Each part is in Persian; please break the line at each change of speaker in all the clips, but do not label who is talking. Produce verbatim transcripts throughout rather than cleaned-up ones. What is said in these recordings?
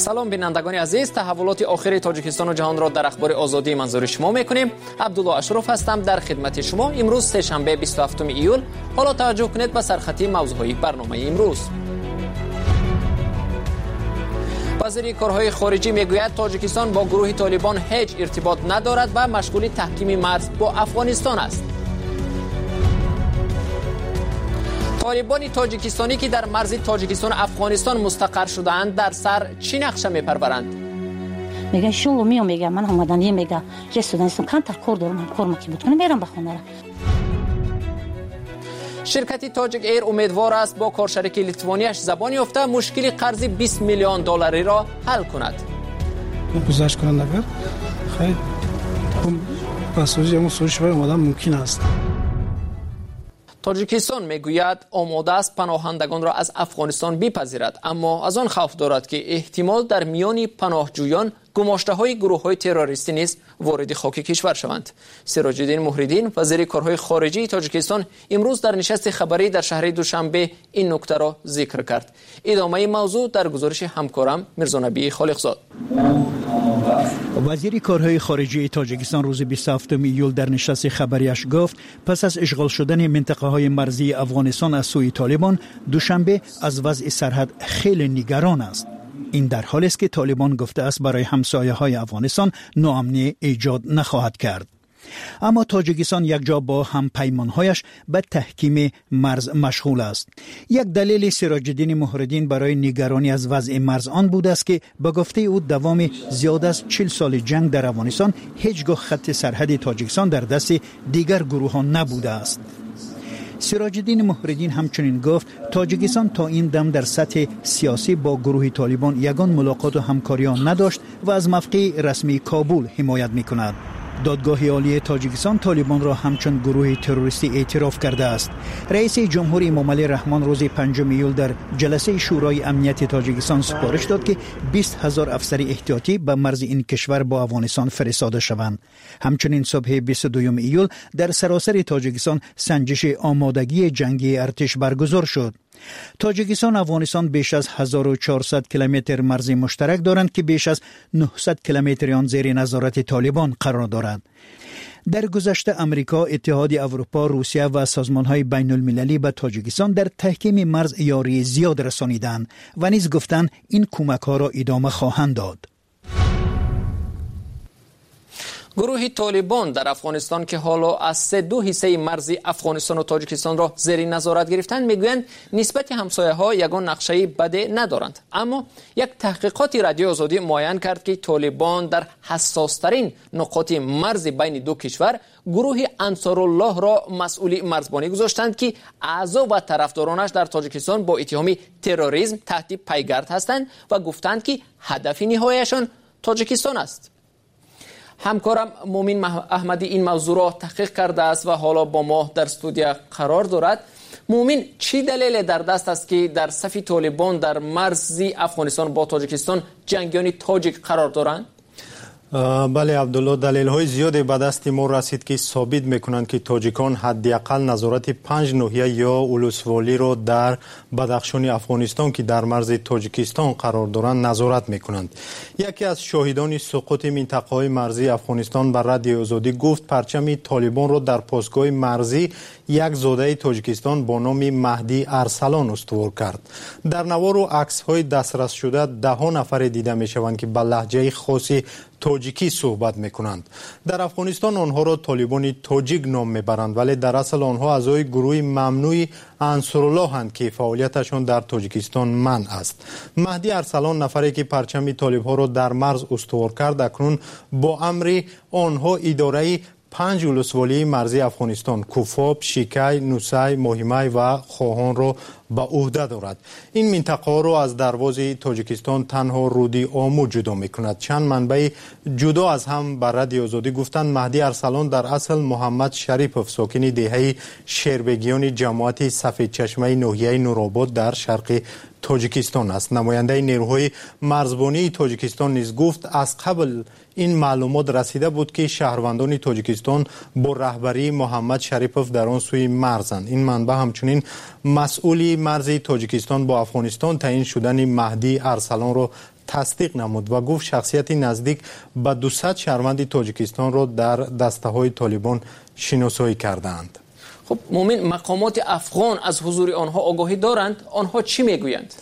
سلام بینندگان عزیز، تحولات آخر تاجیکستان و جهان را در اخبار آزادی منظور شما میکنیم. عبدالله اشرف هستم در خدمت شما. امروز سه شنبه بیست و هفتم ایول. حالا توجه کنید به سرخطی موضوعهای برنامه امروز. وزیر کارهای خارجی میگوید تاجیکستان با گروه طالبان هیچ ارتباط ندارد و مشغول تحکیم مرز با افغانستان است. طالبان تاجیکستانی که در مرز تاجیکستان و افغانستان مستقر شده‌اند در سر چی نقشه میپرورند؟
میگه شلو میام، میگه من اومدم، میگه رستوران کم تا کار دارم، کار مکی بود کنم میرم به خونه.
شرکت تاجیک ایر امیدوار است با کارشریک لیتوانیش زبان یافته مشکل قرض بیست میلیون دلاری را حل کند.
گذشت کننده خیلی پاساژی همون سویش برای اومدن ممکن است.
تاجیکستان میگوید آماده است پناهندگان را از افغانستان بپذیرد، اما از آن خوف دارد که احتمال در میان پناهجویان گماشته های گروه های تروریستی نیز وارد خاک کشور شوند. سراج الدین مهرالدین وزیر کارهای خارجی تاجیکستان امروز در نشست خبری در شهر دوشنبه این نکته را ذکر کرد. ادامه موضوع در گزارش همکارم میرزا نبی خالقزاد.
وزیر کارهای خارجی تاجیکستان روز بیست و هفتم ایول در نشست خبریش گفت پس از اشغال شدن منطقه های مرزی افغانستان از سوی طالبان، دوشنبه از وضع سرحد خیلی نگران است. این در حالی است که طالبان گفته است برای همسایه های افغانستان ناامنی ایجاد نخواهد کرد. اما تاجیکستان یک جا با هم پیمانهایش به تحکیم مرز مشغول است. یک دلیل سراج الدین مهرالدین برای نگرانی از وضع مرز آن بود است که به گفته او دوام زیاد از چهل سال جنگ در افغانستان هیچگاه خط سرحد تاجیکستان در دست دیگر گروهان نبوده است. سراج الدین مهرالدین همچنین گفت تاجیکستان تا این دم در سطح سیاسی با گروه طالبان یگان ملاقات و همکاری نداشت و از موقع رسمی کابل حمایت می‌کند. دادگاه عالی تاجیکستان طالبان را همچون گروه تروریستی اعتراف کرده است. رئیس جمهور امام علی رحمان روز پنجم ایول در جلسه شورای امنیت تاجیکستان سفارش داد که بیست هزار افسر احتیاطی به مرز این کشور با افغانستان فرستاده شوند. همچنین صبح بیست و دوم ایول در سراسر تاجیکستان سنجش آمادگی جنگی ارتش برگزار شد. تاجیکستان و افغانستان بیش از هزار و چهارصد کیلومتر مرز مشترک دارند که بیش از نهصد کیلومتر آن زیر نظارت طالبان قرار دارد. در گذشته امریکا، اتحاد اروپا، روسیه و سازمان‌های بین المللی به تاجیکستان در تحکیم مرز یاری زیاد رسانیدند و نیز گفتند این کمک‌ها را ادامه خواهند داد.
گروه طالبان در افغانستان که حالا از سه دو حصه مرزی افغانستان و تاجیکستان را زیر نظارت گرفتند میگویند نسبت همسایه ها یگان نقشه بده ندارند، اما یک تحقیقات رادیو آزادی معاین کرد که طالبان در حساس ترین نقاط مرز بین دو کشور گروه انصارالله را مسئول مرزبانی گذاشتند که اعضا و طرفدارانش در تاجیکستان با اتهام تروریسم تحت پیگرد هستند و گفتند که هدف نهاییشان تاجیکستان است. همکارم مومین احمدی این موضوع را تحقیق کرده است و حالا با ما در استودیو قرار دارد. مومین، چی دلیل در دست است که در صف طالبان در مرزی افغانستان با تاجیکستان جنگیان تاجیک قرار دارند؟
بله عبدالله، دلیل های زیادی به دست ما رسید که ثابت میکنند که تاجیکان حداقل نظارت پنج ناحیه یا اولوسوالی را در بدخشان افغانستان که در مرز تاجیکستان قرار دارند نظارت میکنند. یکی از شاهدان سقوط منطقه های مرزی افغانستان بر رادیو آزادی گفت پرچم طالبان را در پاسگاه مرزی یک زاده تاجیکستان با نام مهدی ارسلان استوار کرد. در نوار و عکس های دسترس شده ده ها نفر دیده میشوند که به لهجه خاصی تاجیکی صحبت میکنند. در افغانستان آنها را طالبان تاجیک نام میبرند، ولی در اصل آنها اعضای گروه ممنوع انصارالله هستند که فعالیتشان در تاجیکستان منع است. مهدی ارسلان، نفری که پرچم طالب ها را در مرز استوار کرد، اکنون با امر آنها اداره پنج ولسوالی مرزی افغانستان کوفاب، شیکی، نوسی، ماهیمی و خواهان را به عهده دارد. این منطقه را از دروازه تاجیکستان تنها رودی آمو جدا میکند. چند منبع جدا از هم بر رادیو آزادی گفتند مهدی ارسلان در اصل محمد شریپوف ساکن دهه شیربگیان جماعت سفید چشمه ناحیه نورآباد در شرق تاجیکستان است. نماینده نیروهای مرزبانی تاجیکستان نیز گفت از قبل این معلومات رسیده بود که شهروندان تاجیکستان با رهبری محمد شریپوف در آن سوی مرزند. این منبع همچنین مسئولی مرز تاجیکستان با افغانستان تعیین شدن مهدی ارسلان را تصدیق نمود و گفت شخصیت نزدیک به دویست شهروند تاجیکستان را در دسته‌های طالبان شناسایی کردند.
خب مومن، مقامات افغان از حضور آنها آگاهی دارند؟ آنها چی میگویند؟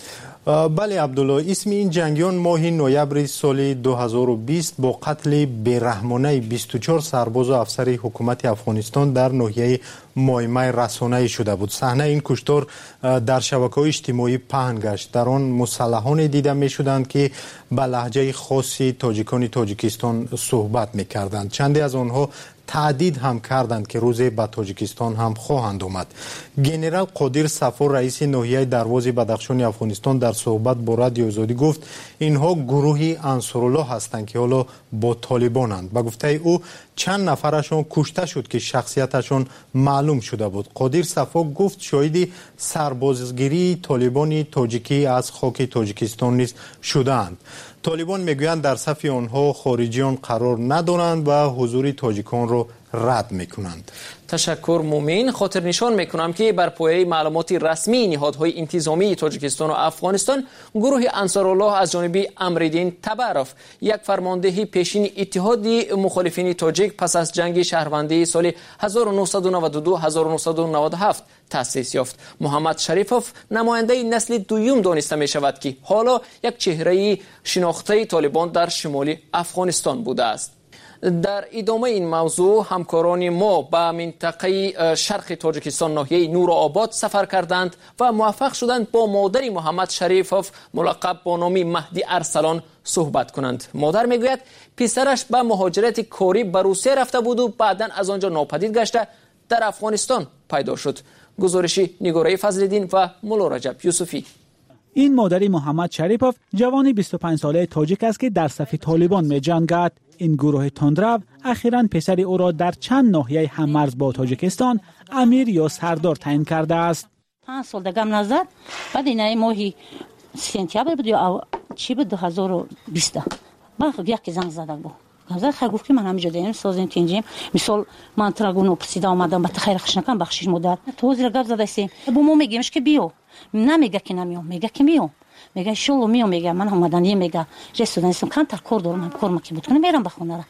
بله عبدالله، اسم این جنگیان ماه نوامبر سال دو هزار و بیست با قتل بیرحمانه بیست و چهار سرباز و افسر حکومت افغانستان در ناحیه مایمای رسانه‌ای شده بود. صحنه این کشتار در شبکه‌های اجتماعی پهن گشت. در آن مسلحان دیده می‌شدند که به لهجه خاصی تاجیکان تاجیکستان صحبت می‌کردند. چندی از آنها تهدید هم کردند که روزی به تاجیکستان هم خواهند آمد. گنرال قادر صفار رئیس ناحیه دروازه بدخشان افغانستان در صحبت با رادیو آزادی گفت اینها گروهی انصارالله هستند که حالا با طالبانند. به گفته او چند نفرشون کشته شد که شخصیتشون معلوم شده بود. قادر صفار گفت شاهد سربازگیری طالبان تاجیکی از خاک تاجیکستان نیز شدند. طالبان میگویند در صف آنها خارجیان قرار ندارند و حضور تاجیکان را رد میکنند.
تشکر مومن. خاطر نشان میکنم که بر پایه معلومات رسمی نهادهای انتظامی تاجیکستان و افغانستان گروه انصارالله از جانب امرالدین تبرف، یک فرمانده پیشین اتحاد مخالفین تاجیک، پس از جنگ شهروندی سال هزار و نهصد و نود و دو هزار و نهصد و نود و هفت تأسیس یافت. محمد شریفوف نماینده نسل دوم دانسته می شود که حالا یک چهره شناخته طالبان در شمال افغانستان بوده است. در ادامه این موضوع همکاران ما به منطقه شرق تاجیکستان ناحیه نورآباد سفر کردند و موفق شدند با مادر محمد شریفوف ملقب با نام مهدی ارسلان صحبت کنند. مادر میگوید پسرش به مهاجرت کاری به روسیه رفته بود و بعداً از آنجا ناپدید گشته در افغانستان پیدا شد. گزارش نگاره فضل‌الدین و مولا رجب یوسفی.
این مادر محمد شریفوف جوان بیست و پنج ساله تاجیک است که در صف طالبان می جنگد. این گروه تندرو اخیراً پسر او را در چند ناحیه هممرز با تاجیکستان امیر یا سردار تعیین کرده است.
پنج سال دگم نزد. بعد این ماهی سپتامبر بود یا چی بود دو هزار و بیست. بعد یک زنگ زده بود. گفت خیلی گفت که من همینجا دارم سازیم تینجیم مثال من تراگونو پسیده آمدم به خیر خشنکم بخشش مادر تو زیر گپ زده سیم با ما میگیمش که بیو نمیگه که نمیام میگه که میام میگه شلو میام میگه من اومدن یه میگه رستوران کم تا کار دارم کار مکی بود کنم میرم بخونه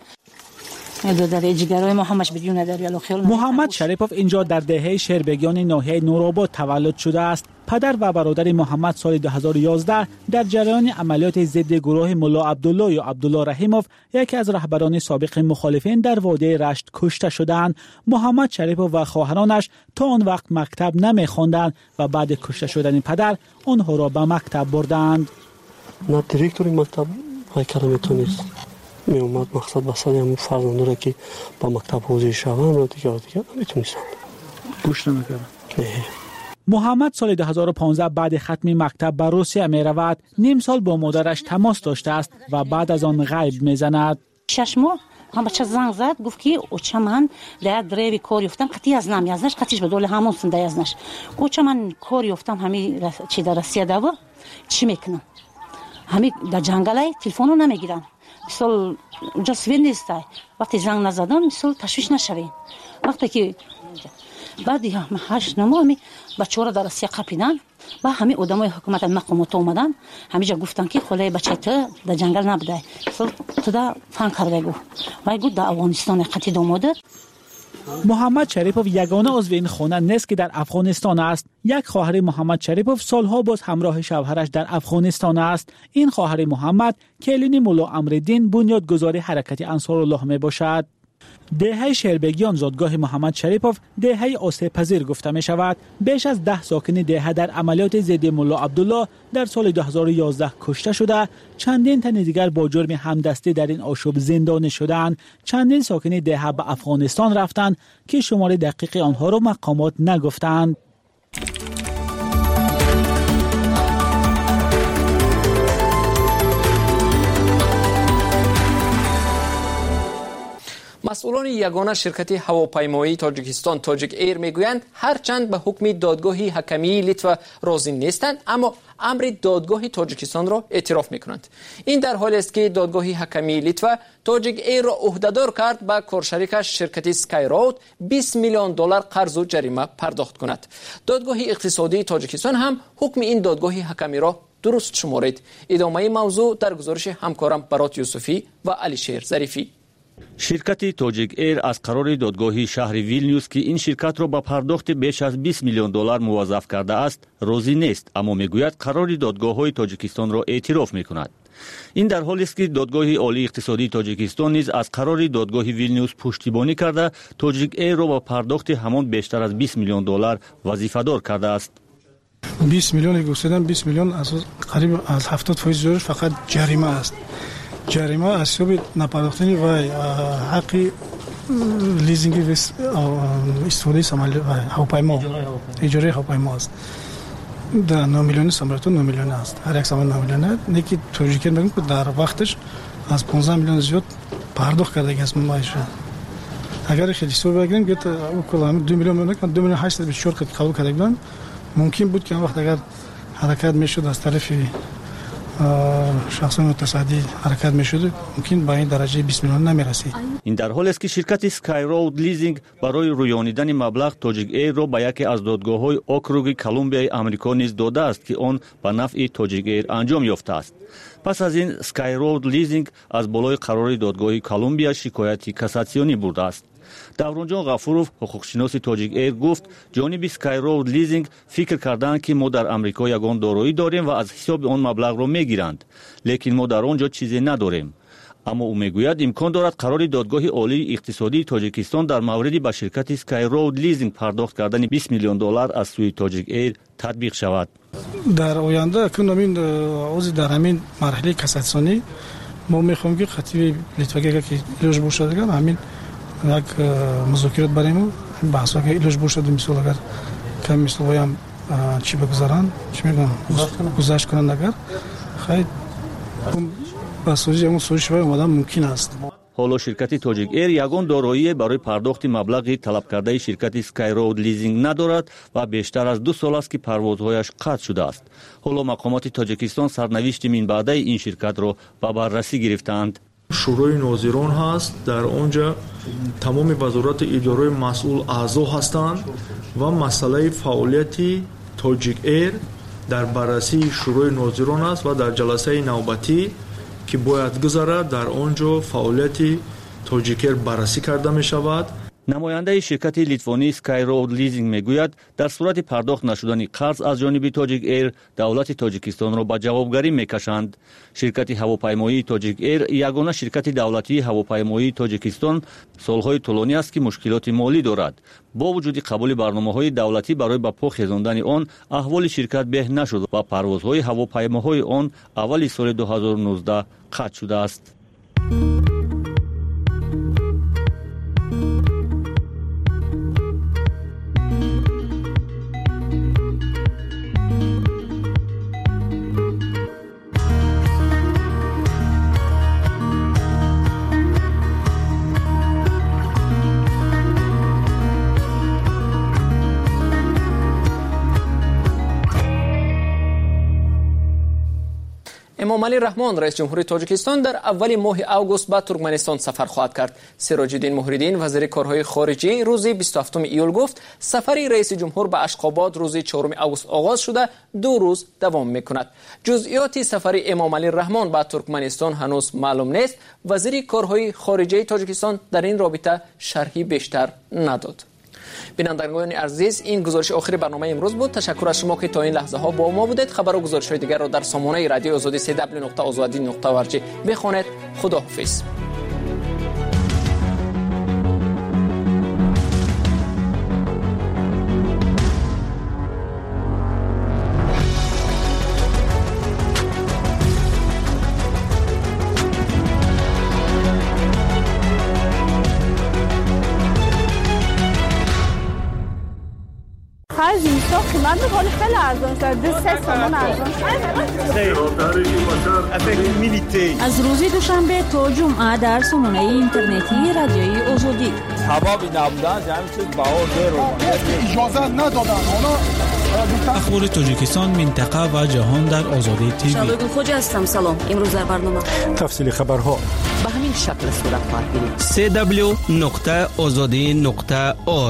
محمد شریفوف اینجا در دهه شربگیان ناحیه نورآباد تولد شده است. پدر و برادر محمد سال دو هزار و یازده در جریان عملیات ضد گروه ملا عبدالله یا عبدالله رحیموف، یکی از رهبران سابق مخالفین، در وادی رشت کشته شدند. محمد شریفوف و خواهرانش تا آن وقت مکتب نمی‌خواندند و بعد کشته شدن پدر آنها را به مکتب بردند.
نه دیرکتور مکتب های کلمتون نیست. می اومد مقصد بسیاری همون فرزنده را که با مکتب حوزه شوند را دیگر دیگر نمیتونستند
گوش نمیکردن.
محمد سال دو هزار و پانزده بعد ختم مکتب به روسیه می رود. نیم سال با مادرش تماس داشته است و بعد از آن غیب می زند.
شش ماه هم بچه زنگ زد گفت که اوچه من در دریوی کار یفتم قطعی از نم یزنش قطعیش به دول همون سنده یزنش اوچه من کار یفتم همی رس... چی در رسیه دو چی میکنم همی در جنگل تلفنو نمیگیرن مثال اونجا سویر نیسته وقتی زنگ نزدن مثال تشویش نشوین وقتی که بعد هم هشت نمو همی بچه را در رسیه قپیدن و همه ادامای حکومت مقامات اومدن همیجا گفتن که خلای بچه تو در جنگل نبوده تو در فن کرده گو و گفت در افغانستان قطعی دوماده.
محمد شریفوف یگانه عضو این خانه نیست که در افغانستان است. یک خواهر محمد شریفوف سالها باز همراه شوهرش در افغانستان است. این خواهر محمد کلین مولا امرالدین بنیادگذار حرکت انصارالله می باشد. دهه شربگیان زادگاه محمد شریفوف دهه آسیب پذیر گفته می شود. بیش از ده ساکن دهه در عملیات ضد ملا عبدالله در سال دو هزار و یازده کشته شده. چندین تن دیگر با جرم همدستی در این آشوب زندانی شدند. چندین ساکن دهه به افغانستان رفتند که شمار دقیق آنها را مقامات نگفتند.
مسئولان یگانه شرکت هواپیمایی تاجیکستان تاجیک ایر میگویند هرچند به حکم دادگاهی حکمی لیتوا راضی نیستند اما امر دادگاه تاجیکستان را اعتراف میکنند. این در حالی است که دادگاهی حکمی لیتوا تاجیک ایر را عهدهدار کرد به کارشریکش شرکت سکای راود بیست میلیون دلار قرض و جریمه پرداخت کند. دادگاه اقتصادی تاجیکستان هم حکم این دادگاه حکمی را درست شمرید. ادامه موضوع در گزارش همکارم برات یوسفی و علی شیر ظریفی.
شرکت تاجیک ایر از قرار دادگاه شهر ویلنیوس که این شرکت را با پرداخت بیش از بیست میلیون دلار موظف کرده است راضی نیست، اما میگوید قرار دادگاه‌های تاجیکستان را اعتراف میکند. این در حالی است که دادگاه عالی اقتصادی تاجیکستان نیز از قرار دادگاه ویلنیوس پشتیبانی کرده تاجیک ایر را با پرداخت همان بیشتر از بیست میلیون دلار وظیفه‌دار کرده است.
بیست میلیون گفتن بیست میلیون از قریب از هفتاد درصد فقط جریمه است. جریمه از سبب نپرداختن و حق لیزینگ استفاده سامانه هواپیما اجاره هواپیما است. در نه میلیون سامانتون نه میلیون است. هر یک سامان نه میلیون نیکی توجیه میگم که در وقتش از پانزده میلیون زیاد پرداخت کرده است مایش. اگر خیلی سو بگیریم که کلا دو میلیون میلیون دو میلیون هشتصد و بیست و چهار قبول کرده بودن ممکن بود که وقت اگر حرکت میشد از طرف شخصان متصدی حرکت میشد ممکن به این درجه بیست میلیون نمیرسید. این
در حالی است که شرکت اسکای رود لیزینگ برای رویانیدن مبلغ تاجیک ایر را به یکی از دادگاه‌های اوکروگ کلمبیا آمریکا نیز داده است که آن به نفع تاجیک ایر انجام یافته است. پس از این اسکای رود لیزینگ از بالای قرار دادگاه کلمبیا شکایت کاساسیونی برده است. دوران جان غفورов حقوقشناس تاجیک ایر گفت جانب اسکای رود لیزینگ فکر کردند که ما در آمریکا یگان دارایی داریم و از حساب آن مبلغ را میگیرند، لیکن ما در آنجا چیزی نداریم. اما او میگوید امکان دارد قرار دادگاه عالی اقتصادی تاجیکستان در مورد به شرکت اسکای رود لیزینگ پرداخت کردن بیست میلیون دلار از سوی تاجیک ایر تطبیق شود.
در آینده که نامین اوز در همین مرحله کاساسیونی ما میخوایم که خطیب لیتواگی که لوج بوشد دیگه همین یک مذاکرات بریم بحثا که ایلوش بوشد مثال اگر که مثل ویم چی بگذارن چی میگم گذاشت کنن اگر خیلی بسوزی همون سویش ویم آدم ممکن است.
حالا شرکت تاجیک ایر یگان دارایی برای پرداخت مبلغ طلب کرده شرکت اسکای رود لیزینگ ندارد و بیشتر از دو سال است که پروازهایش قطع شده است. حالا مقامات تاجیکستان سرنوشت من بعده این شرکت را به بررسی گرفتند.
شورای ناظران هست، در آنجا تمام وزارت اداره مسئول اعضا هستند و مسئله فعالیت تاجیک ایر در بررسی شورای ناظران است و در جلسه نوبتی که باید گذرد در آنجا فعالیت تاجیک ایر بررسی کرده می شود.
نماینده شرکت لیتوانی اسکای رود لیزینگ میگوید در صورت پرداخت نشدن قرض از جانب تاجیک ایر دولت تاجیکستان را به جوابگری میکشند. شرکت هواپیمایی تاجیک ایر یگانه شرکت دولتی هواپیمایی تاجیکستان سالهای طولانی است که مشکلات مالی دارد. با وجود قبول برنامه‌های دولتی برای به پا خیزاندن آن احوال شرکت بهتر نشد و پروازهای هواپیماهای آن اول سال دو هزار و نوزده قطع شده است.
امامعلی رحمان رئیس جمهوری تاجیکستان در اول ماه آگوست به ترکمنستان سفر خواهد کرد. سراج الدین مهریدین وزیر کارهای خارجه روز بیست و هفتم ایول گفت سفر رئیس جمهور به اشخاباد روز چهارم آگوست آغاز شده دو روز دوام میکند. جزئیات سفر امامعلی رحمان به ترکمنستان هنوز معلوم نیست. وزیر کارهای خارجه تاجیکستان در این رابطه شرحی بیشتر نداد. بینندگان عزیز، این گزارش آخری برنامه امروز بود. تشکر از شما که تا این لحظه ها با ما بودید. خبر و گزارش های دیگر را در سامانه رادیو آزادی سی دبلیو نقطه آزادی نقطه ورج بخوانید. خداحافظ.
زیستا قیمت بخوری خیلی ارزان شد. سه سامان ارزان شد.
از روز دوشنبه تا جمعه در سامانه اینترنتی رادیوی آزادی.
حبابی نبودن جمعی چیز باور دیرو
اجازه ندادن.
اخبار تاجیکستان، منطقه و جهان در آزادی تیوی.
شادو خوجا هستم. سلام. امروز در برنامه
تفصیل خبرها
به همین شکل صورت خواهد گرفت.
سی دبلیو نقطه آزادی نقطه اورگ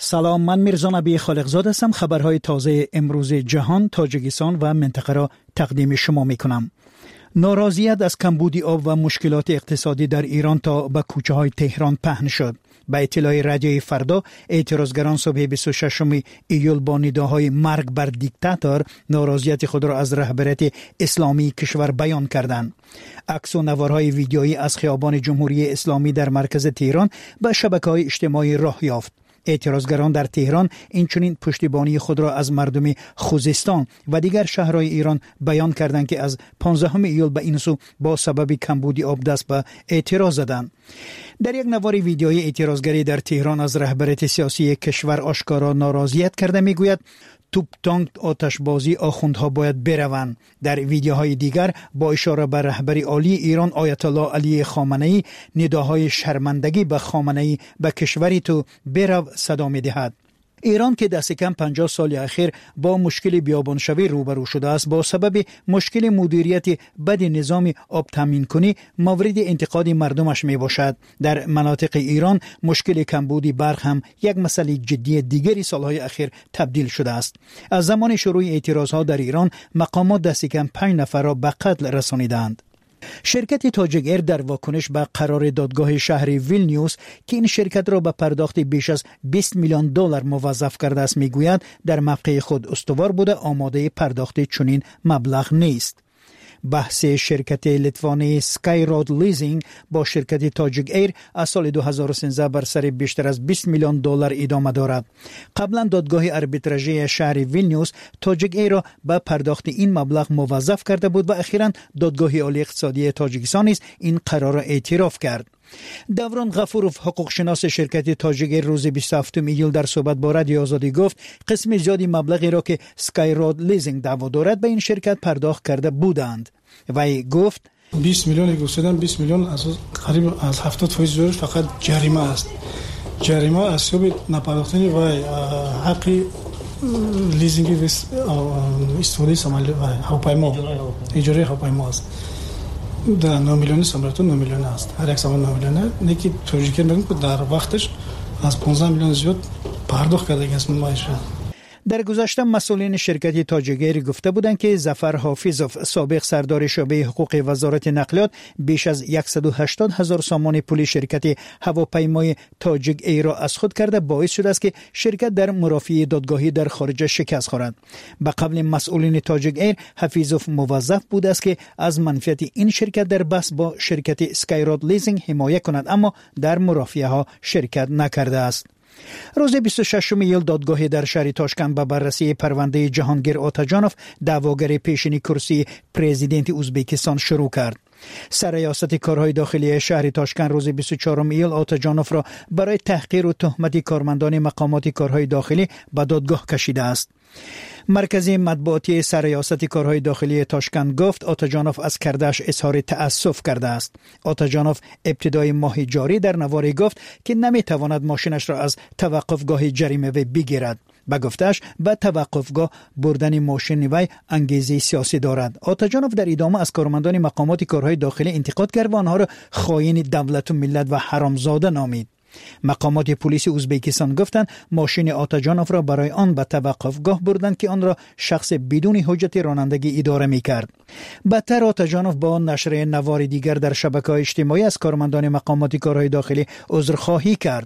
سلام، من میرزا نبی خالقزاد هستم. خبرهای تازه امروز جهان، تاجیکستان و منطقه را تقدیم شما میکنم. ناراضیت از کمبود آب و مشکلات اقتصادی در ایران تا به کوچه های تهران پهن شد. به اطلاع رادیوی فردا، اعتراضگران صبح بیست و ششم ایول با نداهای مرگ بر دیکتاتور ناراضیت خود را از رهبریت اسلامی کشور بیان کردند. عکس و نوارهای ویدیویی از خیابان جمهوری اسلامی در مرکز تهران به شبکه‌های اجتماعی راه یافت. اعتراضگران در تهران اینچنین پشتیبانی خود را از مردم خوزستان و دیگر شهرهای ایران بیان کردند که از پانزدهم ایول به این سو با سبب کمبود آب دست به اعتراض زدند. در یک نوار ویدیویی اعتراضگری در تهران از رهبریت سیاسی کشور آشکارا ناراضیت کرده میگوید توپ تانک آتشبازی آخوندها باید بروند. در ویدیوهای دیگر با اشاره به رهبری عالی ایران آیت الله علی خامنه‌ای نداهای شرمندگی به خامنه‌ای به کشوری تو برو صدا می‌دهد. ایران که دست کم پنجاه سال اخیر با مشکل بیابانشوی روبرو شده است، با سبب مشکل مدیریت بد نظام آب تامین کنی مورد انتقاد مردمش می باشد. در مناطق ایران مشکل کمبود برق هم یک مسئله جدی دیگری سالهای اخیر تبدیل شده است. از زمان شروع اعتراضها در ایران مقامات دست کم پنج نفر را به قتل رسانیدند. شرکت تاجیک ایر در واکنش به قرار دادگاه شهر ویلنیوس که این شرکت را به پرداخت بیش از بیست میلیون دلار موظف کرده است میگوید در موقع خود استوار بوده آماده پرداخت چنین مبلغ نیست. بحث شرکت لیتوانی سکای رود لیزینگ با شرکت تاجیک ایر از سال دو هزار و سیزده بر سر بیشتر از بیست میلیون دلار ادامه دارد. قبلا دادگاه آربیتراژی شهر ویلنیوس تاجیک ایر را به پرداخت این مبلغ موظف کرده بود و اخیراً دادگاه عالی اقتصادی تاجیکستان نیز این قرار را اعتراف کرد. دوران غفوروف، حقوق شناس شرکت تاجیک ایر، روز بیست و هفتم ایول در صحبت با رادیو آزادی گفت قسم زیادی مبلغی را که سکای رود لیزینگ دعوا دارد به این شرکت پرداخت کرده بودند. وی گفت
بیست میلیون گفتن بیست میلیون از قریب از هفتاد فیصد زورش فقط جریمه است. جریمه از سبب نپرداختن و حق لیزینگ استفاده سامانه و هواپیما اجاره هواپیما است. در نه میلیون سامانتون نه میلیون است. هر یک سامان نه میلیونه. نیکی تاجیکستان میگن که در وقتش از پانزده میلیون زیاد پرداخت کرده است مایشه.
در گذشته مسئولین شرکت تاجیک ایر گفته بودند که ظفر حافظوف، سابق سردار شعبه حقوق وزارت نقلیات، بیش از صد و هشتاد هزار سامان پول شرکت هواپیمای تاجیک ایر را از خود کرده باعث شده است که شرکت در مرافعه دادگاهی در خارج شکست خورد. به قبل مسئولین تاجیک ایر حافظوف موظف بود است که از منفعت این شرکت در بحث با شرکت سکای رود لیزینگ حمایت کند، اما در مرافعه ها شرکت نکرده است. روز بیست و ششم ایول دادگاه در شهر تاشکند به بررسی پرونده جهانگیر آتاجانوف، دعواگر پیشین کرسی پرزیدنت ازبکستان شروع کرد. سرریاست کارهای داخلی شهر تاشکند روز بیست و چهارم ایول آتاجانوف را برای تحقیر و تهمت کارمندان مقامات کارهای داخلی به دادگاه کشیده است. مرکز مطبوعاتی سرریاست کارهای داخلی تاشکند گفت آتاجانوف از کردش اظهار تأسف کرده است. آتاجانوف ابتدای ماه جاری در نواری گفت که نمیتواند ماشینش را از توقفگاه جریمه بگیرد. به گفتش به توقفگاه بردن ماشین وی انگیزه سیاسی دارد. آتاجانوف در ادامه از کارمندان مقامات کارهای داخلی انتقاد کرد و آنها را خائن دولت و ملت و حرامزاده نامید. مقامات پلیس ازبکستان گفتند ماشین آتاجانوف را برای آن به توقفگاه بردند که آن را شخص بدون حجت رانندگی اداره می‌کرد. بدتر آتاجانوف با نشر نوار دیگر در شبکه‌های اجتماعی از کارمندان مقامات کارهای داخلی عذرخواهی کرد.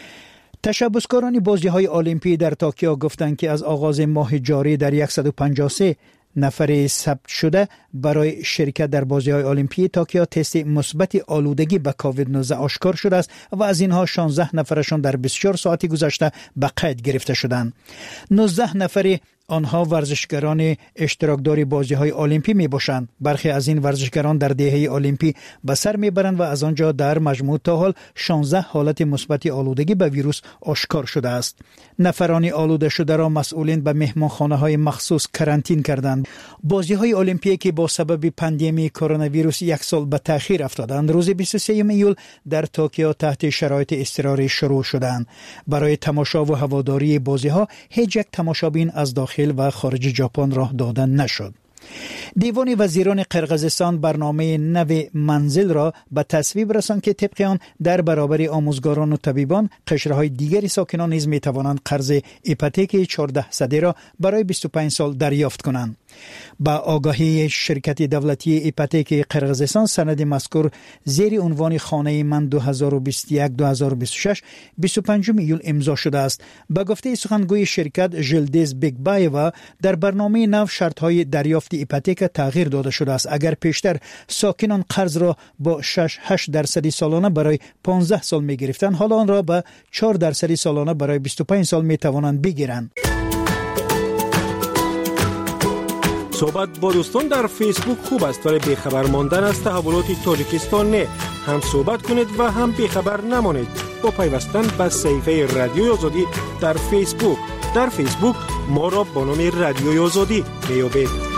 تشبثکاران بازی‌های المپی در توکیو گفتند که از آغاز ماه جاری در صد و پنجاه و سه نفر ثبت شده برای شرکت در بازی‌های المپی توکیو تست مثبت آلودگی به کووید نوزده آشکار شده است و از اینها شانزده نفرشان در بیست و چهار ساعت گذشته به قید گرفته شدند. نوزده نفر آنها ورزشکاران اشتراکدار بازی‌های المپی میباشند. برخی از این ورزشکاران در دهه المپی به سر میبرند و از آنجا در مجموع تا حال شانزده حالت مثبت آلودگی به ویروس آشکار شده است. نفران آلوده شده را مسئولین به مهمانخانه‌های مخصوص کرانتین کردند. بازی‌های المپی که با سبب پاندمی کرونا ویروس یک سال به تأخیر افتادند، روز بیست و سوم ایول در توکیو تحت شرایط اضطراری شروع شدند. برای تماشا و هواداری بازی‌ها هیچ یک تماشابین از داخل و خارج ژاپن راه دادن نشد. دیوان وزیران قرقیزستان برنامه نو منزل را به تصویب رساند که طبق آن در برابر آموزگاران و طبیبان قشرهای دیگری ساکنان نیز می توانند قرض ایپوتک چهارده صدی را برای بیست و پنج سال دریافت کنند. با آگاهی شرکت دولتی ایپوتک قرقیزستان سند مذکور زیر عنوان خانه من دو هزار و بیست و یک دو هزار و بیست و شش بیست و پنجم ایول امضا شده است. با گفته سخنگوی شرکت ژلدز بیگبایوا در برنامه نو شرط‌های دریافت ایپوتک تغییر داده شده است. اگر پیشتر ساکنان قرض را با شش هشت درصدی سالانه برای پانزده سال می گرفتند، حالا آن را به چهار درصدی سالانه برای بیست و پنج سال می توانند بگیرند.
صحبت با دوستان در فیسبوک خوب است، ولی بیخبر ماندن از تحولات تاجیکستان نه. هم صحبت کنید و هم بیخبر نمانید با پیوستن به صفحه رادیوی آزادی در فیسبوک. در فیسبوک ما را با نام رادیوی آزادی میابید.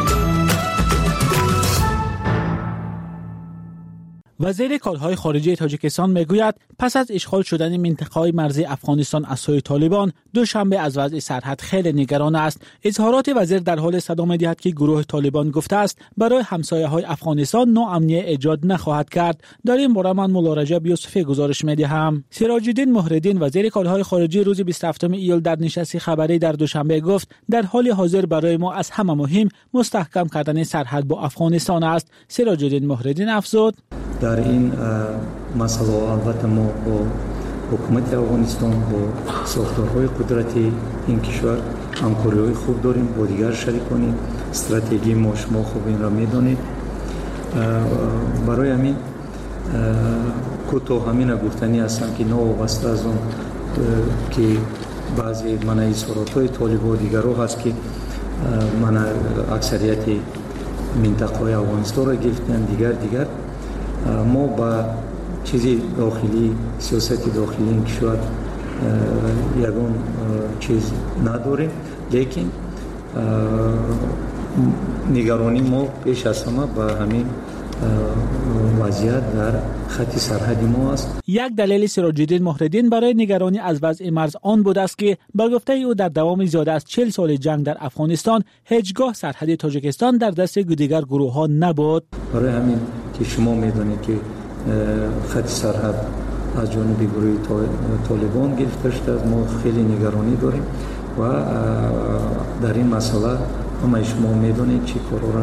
وزیر کارهای خارجه تاجیکستان میگوید پس از اشغال شدن منطقه‌های مرزی افغانستان از سوی طالبان دوشنبه از وضع سرحد خیلی نگران است. اظهارات وزیر در حال صدا می‌دهد که گروه طالبان گفته است برای همسایه‌های افغانستان ناامنی ایجاد نخواهد کرد. در این باره من مولا رجب یوسفی گزارش می‌دهم. سراج الدین مهرالدین وزیر کارهای خارجه روز بیست و هفتم ایول در نشست خبری در دوشنبه گفت در حال حاضر برای ما از همه مهم مستحکم کردن سرحد با افغانستان است. سراج الدین مهرالدین افزود
در این مسئله البته ما با حکومت افغانستان با ساختارهای قدرتی این کشور همکاری‌های خوب داریم با دیگر شریکان. استراتژی ما شما خوب این را می‌دانید. برای همین کوتاه همین گفتنی هستم که نوابسته از اون که بعضی من اظهارات‌های طالبان دیگرها هست که من اکثریت منطقه‌های افغانستان را گرفتن دیگر دیگر ما با چیزی داخلی سیاست داخلی این کشور یگان چیز نداریم، لیکن نگرانی ما پیش از همه با همین وضعیت در خط سرحدی ما است.
یک دلیل سراج الدین مهرالدین برای نگرانی از وضع مرز آن بود است که با گفته او در دوام زیاده از چهل سال جنگ در افغانستان هیچگاه سرحد تاجیکستان در دست دیگر گروه ها نبود.
برای همین که شما میدانید که خط سرحد از جانب گروه طالبان گرفته شده، ما خیلی نگرانی داریم و در این مسئله همه شما میدانید چه کارا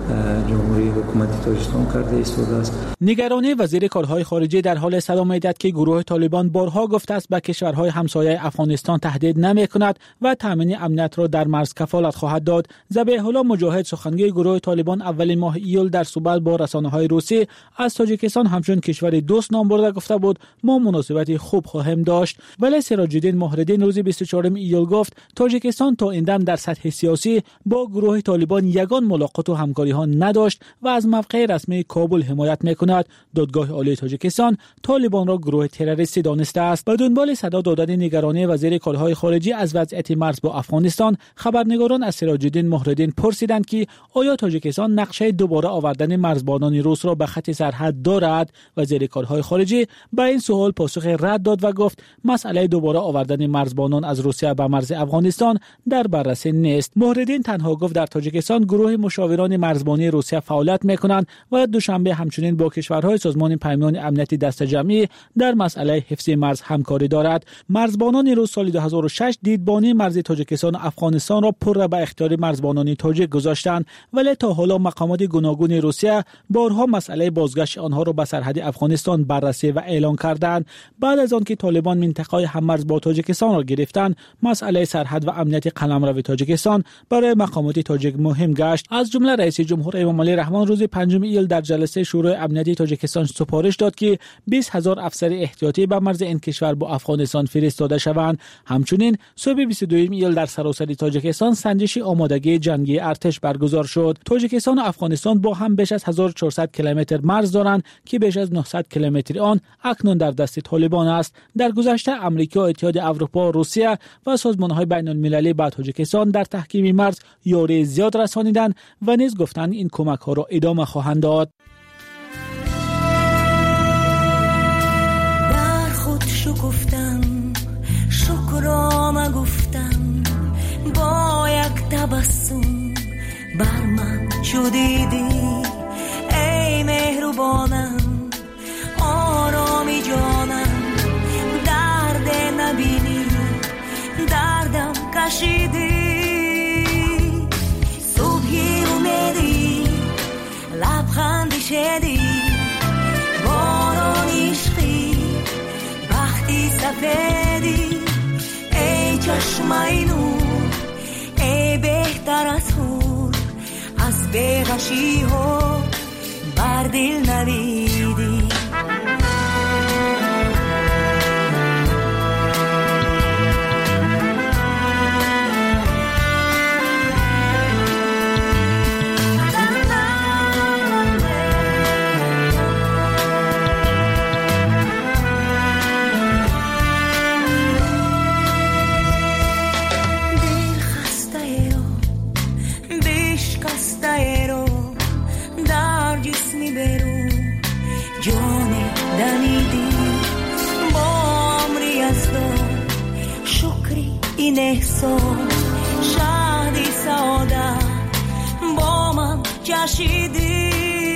جمهوری حکومت تاجیکستان کرده ایستاده است.
نگرانی وزیر کارهای خارجه در حال صدا می‌دهد که گروه طالبان بارها گفته است به کشورهای همسایه افغانستان تهدید نمی‌کند و تامین امنیت را در مرز کفالت خواهد داد. ذبیح الله مجاهد سخنگوی گروه طالبان اول ماه ایول در صحبت با رسانه‌های روسی از تاجیکستان همچون کشور دوست نام برده گفته بود ما مناسبت خوب خواهیم داشت. ولی سراج الدین مهرالدین روز بیست و چهارم ایول گفت تاجیکستان تا این دم در سطح سیاسی با گروه طالبان یگان ملاقات و همکاری نداشت و از موقع رسمی کابل حمایت میکند. دادگاه عالی تاجیکستان طالبان را گروه تروریستی دانسته است. به دنبال صدا دادن نگرانی وزیر کارهای خارجه از وضعیت مرز با افغانستان، خبرنگاران از سراج الدین مهرالدین پرسیدند که آیا تاجیکستان نقشه دوباره آوردن مرزبانان روس را به خط سرحد دارد؟ وزیر کارهای خارجه به این سوال پاسخ رد داد و گفت مسئله دوباره آوردن مرزبانان از روسیه به مرز افغانستان در بررسی نیست. مهرالدین تنها گفت در تاجیکستان گروه مشاوران مرزبانی روسیه فعالیت میکنند و دوشنبه همچنین با کشورهای سازمان پیمان امنیتی دست جمعی در مسئله حفظ مرز همکاری دارد. مرزبانان روس سال دو هزار و شش دیدبانی مرز تاجیکستان و افغانستان را پر به اختیار مرزبانان تاجیک گذاشتند، ولی تا حالا مقامات گوناگون روسیه بارها مسئله بازگشت آنها را به سرحد افغانستان بررسی و اعلان کردند. بعد از آن که طالبان منطقه هممرز با تاجیکستان را گرفتند، مسئله سرحد و امنیت قلمرو تاجیکستان برای مقامات تاجیک مهم گشت. از جمله رئیس جمهور امام علی رحمان روز پنجم ایل در جلسه شورای امنیتی تاجیکستان سپارش داد که بیست هزار افسر احتیاطی به مرز این کشور با افغانستان فرستاده شوند. همچنین صبح بیست و دوم ایل در سراسر تاجیکستان سنجش آمادگی جنگی ارتش برگزار شد. تاجیکستان و افغانستان با هم بیش از هزار و چهارصد کیلومتر مرز دارند که بیش از نهصد کیلومتر آن اکنون در دست طالبان است. در گذشته آمریکا، اتحاد اروپا، روسیه و سازمان‌های بین‌المللی به تاجیکستان در تحکیم مرز یاری زیاد رسانیدند و نیز گفتند این کمک‌ها را ادامه خواهند داد.
در خود شکفتم شکرانه گفتم با یک تبسم بر من چو دیدی ای مهربانم آرامی جانم درد نبینی دردم کشیدی صبحی اومدی لبخندی شدی باران عشقی بختی سفیدی ای چشمای نور ای بهتر از هور از بیغشی ها بر دل نویدی این احساس شادی سعادت با من جشیدی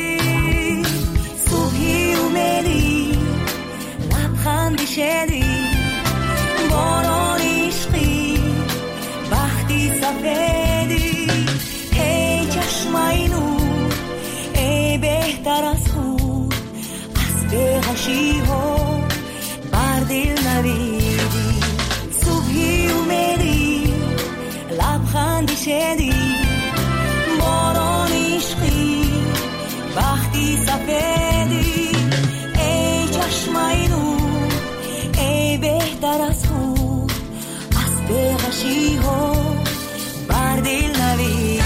صبحی اومدی لبخندی شدی باران عشقی بختی سفیدی ای چشمای نور ای بهتر از خود از بیغشی ها بر دل نویدی لبخندی شدی باران عشقی بختی سفیدی ای چشمای نور ای بهتر از خود از بیغشی ها بر دل نویدی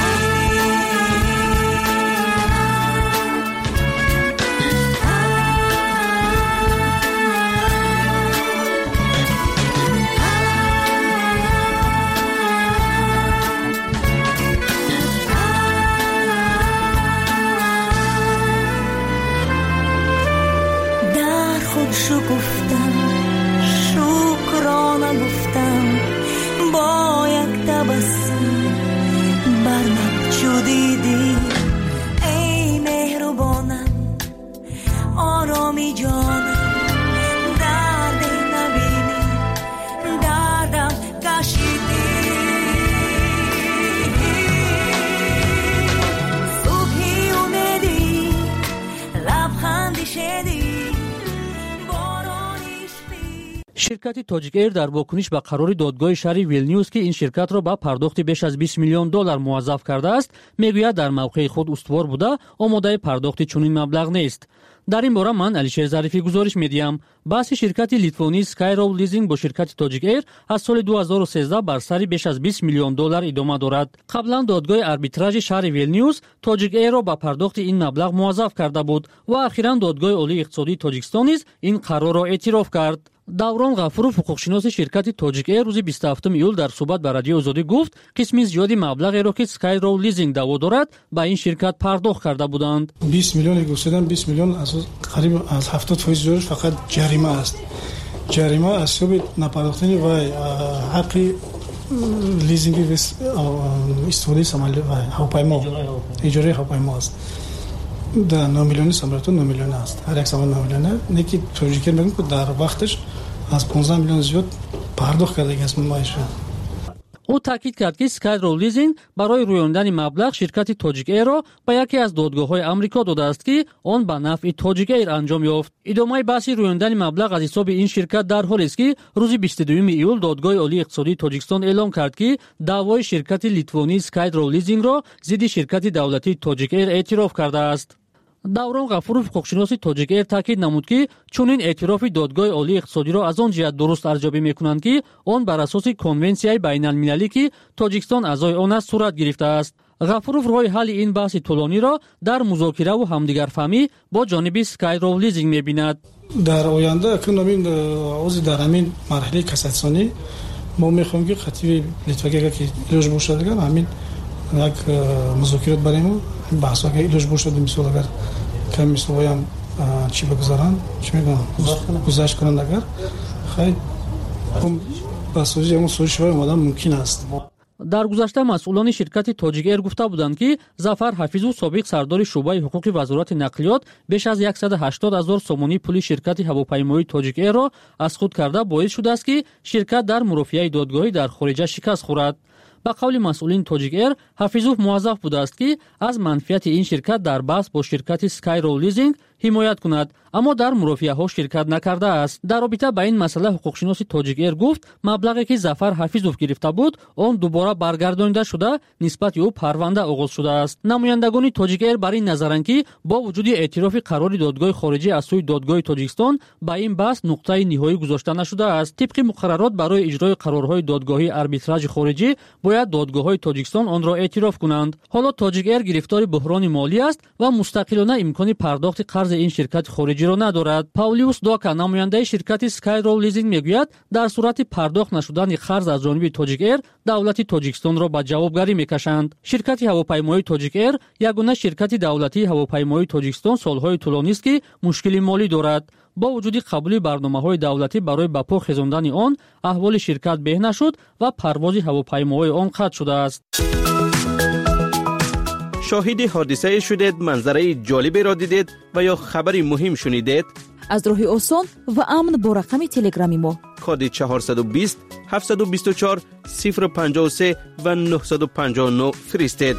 گفتم شکرانه گفتم با یک تبسم بر من چو دیدی ای مهربانم آرامی جانم درد نبینی دردم کشیدی صبحی اومدی لبخندی شدی
شرکت تاجیک ایر در واکنش به قرار دادگاه شهر ویلنیوس که این شرکت را با پرداخت بیش از بیست میلیون دلار موظف کرده است میگوید در موقع خود استوار بوده آماده پرداخت چنین مبلغ نیست. در این باره من علیشیر ظریفی گزارش میدیم. بحث شرکت لیتوانی سکایرول لیزینگ با شرکت تاجیک ایر از سال دو هزار و سیزده بر سر بیش از بیست میلیون دلار ادامه دارد. قبلا دادگاه آربیتراژ شهر ویلنیوس تاجیک ایر را با پرداخت این مبلغ موظف کرده بود و اخیراً دادگاه عالی اقتصادی تاجیکستان نیز این قرار را اعتراف کرد. دوران غفورов حقوقشناس شرکت تاجیک ایر روز بیست و هفتم ایول در صحبت با رادیو آزادی گفت قسمی زیادی مبلغی را که سکایرول لیزینگ دعوا دارد با این شرکت پرداخت کرده بودند.
بیست میلیون گفتن بیست میلیون از قریب از هفتاد فیصد زورش فقط جریمه است. جریمه از سبب نپرداختن و حق لیزینگ استفاده سامانه و هواپیما اجاره هواپیما است. در نه میلیون سامانه نه میلیون است. هر یک سامان نه میلیونه. نکی تاجیک ایر میگم که در وقتش از پانزده میلیون زیاد پرداخت کرده است مایش.
او تاکید کرد که سکایرول لیزینگ برای رویاندن مبلغ شرکت تاجیک ایر را به یکی از دادگاه‌های آمریکا داده است که آن به نفع تاجیک ایر انجام یافت. ادامه بحث رویاندن مبلغ از حساب این شرکت در حالی است که روز بیست و دوم ایول دادگاه عالی اقتصادی تاجیکستان اعلام کرد که دعوای شرکت لیتوانی سکایرول لیزینگ را ضد شرکت دولتی تاجیک ایر اعتراف کرده است. دوران غفورов حقوقشناس تاجیک ایر تاکید نمود که چنین اعتراف دادگاه عالی اقتصادی را از آن جهت درست ارزیابی میکنند که آن بر اساس کنونسیای بین المللی که تاجیکستان اعضای آن است صورت گرفته است. غفورов راه حل این بحث طولانی را در مذاکره و همدیگر فهمی با جانب سکایرول لیزینگ میبیند.
در آینده که نامین عضو در همین مرحله کاساسیونی ما میخوایم که خطیب لیتوانی که لوژ باشد همین یک مذاکرات بریم بحثا که لوژ باشد مثلا اگر کم مثلا هم چی بگذارن چی میگن گذاشت کنند اگر خیلی با سوژه همون سوژه شوی اومدن ممکن است.
дар гузашта масъулони ширкати Togic Air гуфта буданд, ки Зафар Ҳафизов, собиқ сардори шуъбаи ҳуқуқи вазорати нақлиёт, беш аз сад و هشتاد ҳазор сомонии пули ширкати ҳавопаймоии Togic Air-ро аз худ карда боис шудааст, ки ширкат дар мурофиаи додгоҳӣ дар хориҷа шикаст хӯрад. ба қавли масъулини Togic Air, Ҳафизов муваззаф будааст, ки аз манфиати ин ширкат дар баҳс бо ширкати Skyroll Leasing ҳимоят кунад, аммо дар мурофиаҳо ширкат накардааст. дар робита ба ин масъала ҳуқуқшиноси Togic Air гуфт, маблағе ки Зафар Ҳафизов гирифта буд, он дубора баргардонида шуда, нисбати ӯ парванда оғоз шудааст. намояндагони Togic Air бар ин назаранд, ки бо вуҷуди эътирофи қарори додгоҳи хориҷӣ аз сӯи додгоҳи Тоҷикистон ба ин баҳс нуқтаи ниҳоӣ гузошта нашудааст. тибқи муқаррарот барои иҷрои қарорҳои додгоҳи арбитражи хориҷӣ бояд додгоҳҳои Тоҷикистон онро эътироф кунанд. ҳоло Togic Air гирифтори буҳрони молӣ аст ва мустақилона имкони пардохти қарзи ин ширкати хориҷиро надорад. Паулиус Дока, намояндаи ширкати Skyroll Leasing, мегӯяд, дар сурати пардохт нашудани қарз аз ҷониби Togic Air давлати Тоҷикистонро ба ҷавобгарӣ мекашанд. ширкати ҳавопаймоии Togic Air ягона ширкати давлатии ҳавопаймоии Тоҷикистон солҳои тӯлонист, ки мушкили молӣ дорад. бо вуҷуди қабули барномаҳои давлатӣ барои ба по хезондани он, аҳволи ширкат беҳна шуд ва парвози ҳавопаймоҳои он қатъ шудааст.
شاهد حادثه شدید، منظره جالبی را دیدید و یا خبری مهم شنیدید؟
از راه آسان و امن با رقم تلگرامی ما
کد چهارصد و بیست هفتصد و بیست و چهار صفر و پنجاه و سه و نهصد و پنجاه و نه فرستید.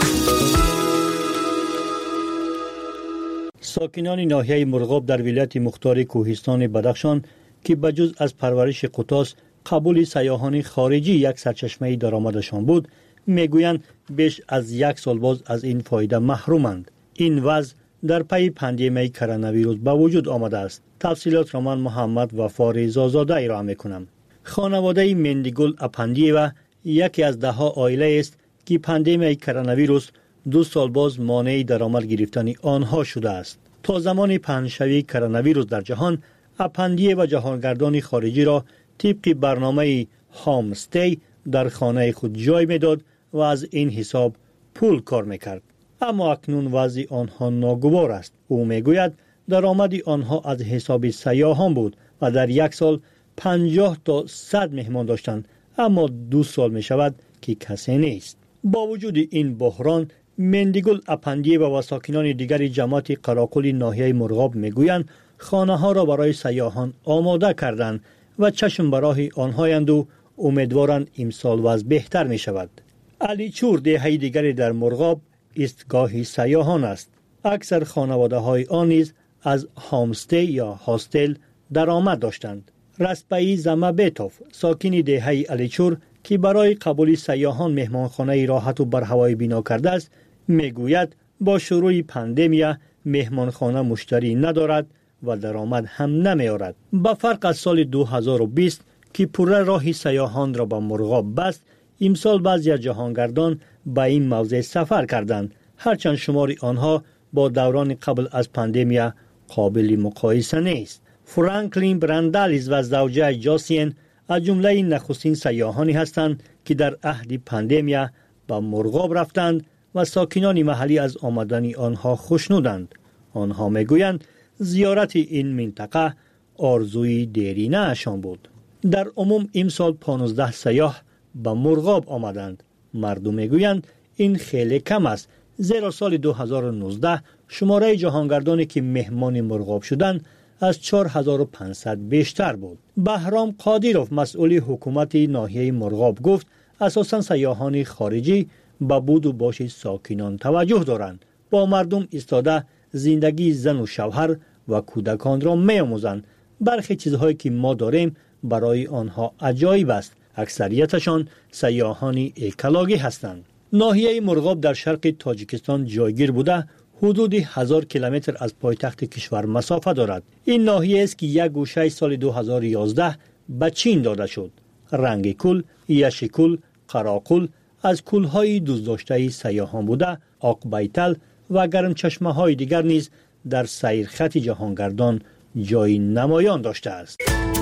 ساکنان ناحیه مرغاب در ولایت مختار کوهستان بدخشان که بجز از پرورش قطاس قبول سیاحان خارجی یک سرچشمه درآمدشان بود، میگویند بیش از یک سال باز از این فایده محرومند. این وضع در پی پاندمی کرونا ویروس به وجود آمده است. تفصیلات را من محمد وفا رضازاده ارائه میکنم. خانواده مندیگل اپندیوا یکی از ده ها عائله است که پاندمی کرونا ویروس دو سال باز مانع درآمد گرفتن آنها شده است. تا زمان پهنشوی کرونا ویروس در جهان، اپندیوا جهانگردان خارجی را طبق برنامه هام استی در خانه خود جای میداد و از این حساب پول کار میکرد. اما اکنون وضع آنها ناگوار است. او میگوید درآمد آنها از حساب سیاحان بود و در یک سال پنجاه تا صد مهمان داشتند، اما دو سال می شود که کسی نیست. با وجود این بحران، مندیگل اپندیوا و ساکنان دیگر جماعت قراقل ناحیه مرغاب میگویند خانه ها را برای سیاحان آماده کردند و چشم به راه آنهایند و امیدوارند امسال وضع بهتر می شود. علی چور، دهه دیگری در مرغاب، ایستگاه سیاحان است. اکثر خانواده های آن نیز از هامستی یا هاستل درآمد داشتند. رسپایی زمبتوف، ساکن دهه علی چور که برای قبول سیاحان مهمانخانه راحت و برهوای بنا کرده است، میگوید با شروع پاندمی مهمانخانه مشتری ندارد و درآمد هم نمیارد. با فرق از سال دو هزار و بیست که پره راه سیاحان را به مرغاب بست، امسال بعضی از جهانگردان به این موضع سفر کردند، هرچند شمار آنها با دوران قبل از پاندمی قابل مقایسه نیست. فرانکلین براندالیز و زوجه جاسین از جمله نخستین سیاحانی هستند که در عهد پاندمی به مرغاب رفتند و ساکنان محلی از آمدن آنها خوشنودند. آنها میگویند زیارت این منطقه آرزوی دیرینه اشان بود. در عموم امسال پانزده سیاح به مرغاب آمدند. مردم میگویند این خیلی کم است، زیرا سال دو هزار و نوزده شماره جهانگردانی که مهمان مرغاب شدند از چهار هزار و پانصد بیشتر بود. بهرام قادیروف، مسئول حکومت ناحیه مرغاب، گفت اساساً سیاحان خارجی به بود و باش ساکنان توجه دارند. با مردم ایستاده زندگی زن و شوهر و کودکان را می‌آموزند. برخی چیزهایی که ما داریم برای آنها عجایب است. اکثریتشان سیاحان اکلاگی هستند. ناحیه مرغاب در شرق تاجیکستان جایگیر بوده، حدود هزار کیلومتر از پایتخت کشور مسافت دارد. این ناحیه است که یک گوشه سال دو هزار و یازده به چین داده شد. رنگ کل، یشکل، قراقل از کلهای دوست داشته سیاحان بوده، آقبیتل و گرم چشمه های دیگر نیز در سیرخط جهانگردان جای نمایان داشته است.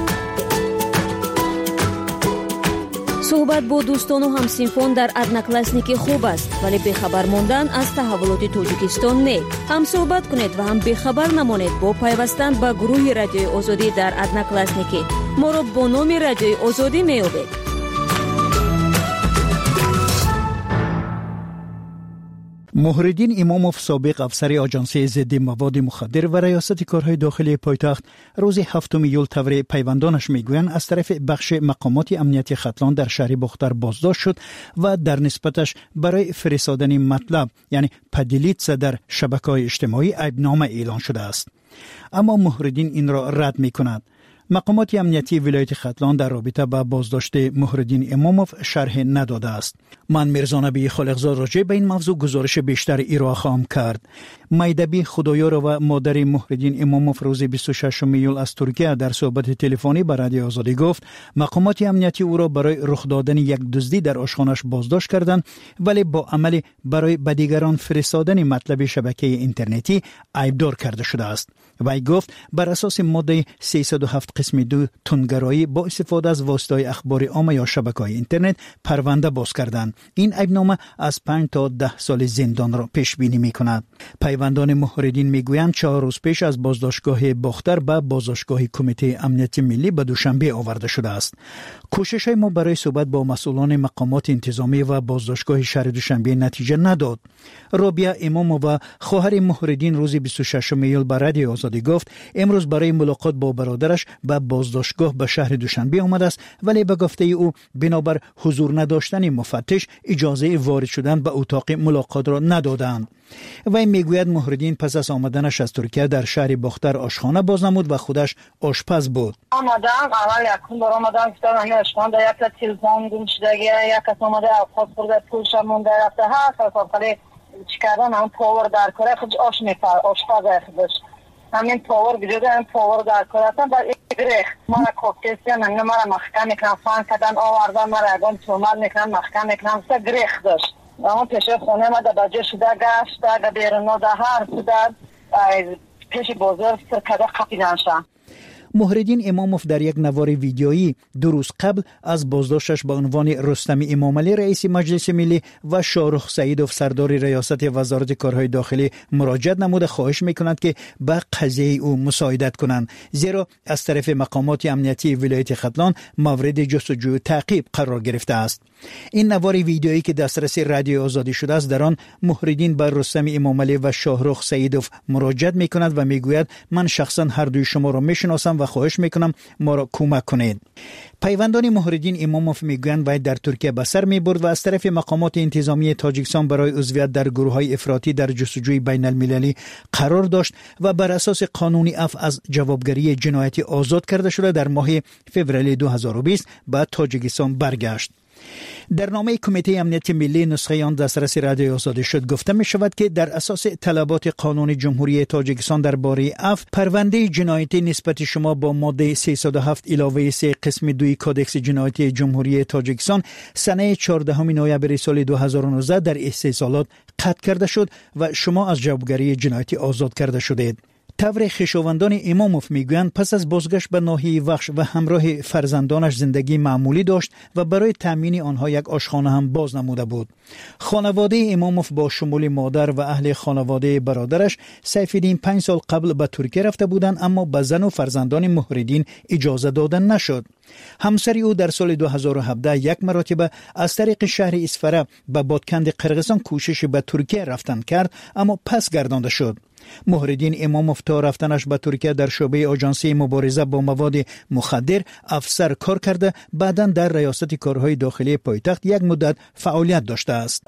صحبت با دوستان و همسینفون در ادناکلاسنیکی خوب است، ولی بخبر ماندن از تحولات توجیکستان نه. هم صحبت کنید و هم بخبر نمانید با پیوستن به گروه رادیوی آزادی در ادناکلاسنیکی. ما را با نام رادیوی آزادی می‌یابید.
محردین اماموف سابق افسر آژانسی ضد مواد مخدر و ریاست کارهای داخلی پایتخت روز هفتم ایول طور پیوندانش میگویند از طرف بخش مقامات امنیتی ختلان در شهر بختر بازداشت شد و در نسبتش برای فرستادن مطلب یعنی پدیلیتس در شبکه‌های اجتماعی عیبنامه اعلان شده است. اما محردین این را رد می‌کند. مقامات امنیتی ولایت ختلان در رابطه با بازداشت محردین اماموف شرح نداده است. من میرزا نبی خالقزاد راجع به این موضوع گزارش بیشتر ارائه خواهم کرد. میدبی خدایار و مادر محردین اماموف روز بیست و ششم ایول از ترکیه در صحبت تلفنی با رادیو آزادی گفت مقامات امنیتی او را برای رخ دادن یک دزدی در آشخانه‌اش بازداشت کردند ولی با عمل برای به دیگران فرستادن مطلب شبکه اینترنتی عیبدار کرده شده است. وی گفت بر اساس ماده سیصد و هفت قسم دو تندگرایی با استفاده از واسطه‌های اخبار عامه یا شبکه‌های اینترنت پرونده باز کردند. این عیبنامه از پنج تا ده سال زندان را پیش بینی می‌کند. پیوندان محردین میگویند چهار روز پیش از بازداشتگاه بختر به بازداشتگاه کمیته امنیت ملی به دوشنبه آورده شده است. کوشش‌های ما برای صحبت با مسئولان مقامات انتظامی و بازداشتگاه شهر دوشنبه نتیجه نداد. رابعه امام و خواهر محردین روز بیست و ششم ایول به رادیو آزادی گفت امروز برای ملاقات با برادرش به بازداشتگاه به شهر دوشنبه آمده است ولی به گفته او بنابر حضور نداشتن مفتش اجازه وارد شدن به اتاق ملاقات را ندادند. وی میگوید محردین پس از آمدنش از ترکیه در شهر بختر آشخانه باز نمود و خودش آشپز بود.
آمدم اول یکون بار آمدم گفتم همین آشخانه یک تا تلفن گم شدگی یک کس آمده اوقات خورده پولشم مونده رفته هست حساب خیلی چی کردن هم پاور در کاره خود آش میفر آشپز خودش همین پاور بیده هم پاور در کاره هستن بر گریخ ما را کوکتیسی هم همین ما را محکم میکنم فان کردن آوردن ما را اگان تومر میکنم محکم میکنم سه گریخ داشت اما پیشه خونه ما در بجه شده گشت اگر بیرون ده هر سوده پیش بازار سرکده قپیدن شد.
محردین اماموف در یک نوار ویدیویی دو روز قبل از بازداشتش به عنوان رستم امامعلی رئیس مجلس ملی و شاهرخ سعیدوف سردار ریاست وزارت کارهای داخلی مراجعت نموده خواهش میکنند که به قضیه او مساعدت کنند زیرا از طرف مقامات امنیتی ولایت ختلان مورد جستجو و تعقیب قرار گرفته است. این نوار ویدیویی که دسترس رادیو آزادی شده است در آن محردین به رستم امامعلی و شاهرخ سعیدوف مراجعت میکند و میگوید من شخصا هر دوی شما را میشناسم و خواهش میکنم ما را کمک کنید. پیوندان محردین اماموف میگویند وی در ترکیه به سر میبرد و از طرف مقامات انتظامی تاجیکستان برای عضویت در گروه‌های افراطی در جستجوی بین المللی قرار داشت و بر اساس قانونی عفو از جوابگری جنایتی آزاد کرده شده در ماه فوریه دو هزار و بیست به تاجیکستان برگشت. در نامه کمیته امنیت ملی نسخه آن دسترس رادیو آزادی شد گفته می شود که در اساس طلبات قانون جمهوری تاجیکستان درباره عفو پرونده جنایتی نسبت شما با ماده سیصد و هفت علاوه سه قسم دوی کادکس جنایتی جمهوری تاجیکستان سنه چهاردهم نوامبر سال دو هزار و نوزده در استحصالات قطع کرده شد و شما از جوابگری جنایتی آزاد کرده شدید. طور خویشاوندان اماموف میگویند پس از بازگشت به ناحیه وخش و همراه فرزندانش زندگی معمولی داشت و برای تامین آنها یک آشخانه هم باز نموده بود. خانواده اماموف با شمول مادر و اهل خانواده برادرش سیفالدین پنج سال قبل به ترکیه رفته بودند اما به زن و فرزندان محردین اجازه دادن نشد. همسر او در سال دو هزار و هفده یک مرتبه از طریق شهر اسفره به بادکند قرقیزستان کوشش به ترکیه رفتن کرد اما پس گردانده شد. محردین اماموف تا رفتنش به ترکیه در شعبه آژانسی مبارزه با مواد مخدر افسر کار کرده بعداً در ریاست کارهای داخلی پایتخت یک مدت فعالیت داشته است.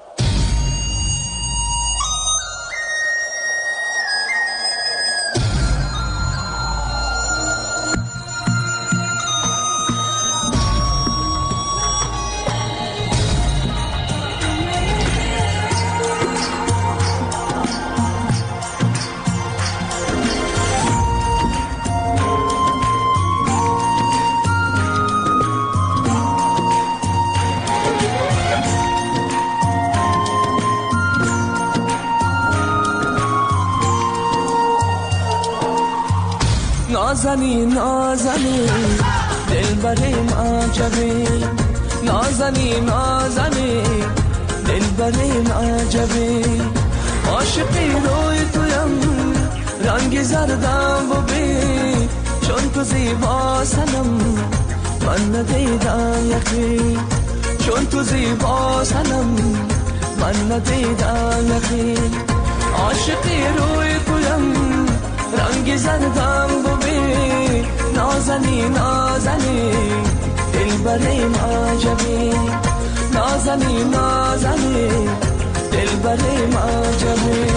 نازنی نازنی دلبریم عجبی نازنی نازنی دلبریم عجبی عاشقی روی تویم رنگ زردم ببین چون تو زیبا سنم من ندیدم یکی چون تو زیبا سنم من ندیدم یکی میداری عاشقی روی گلم رنگ زردم ببین نازنی نازنی دل بریم عجبی نازنی نازنی دل بریم عجبی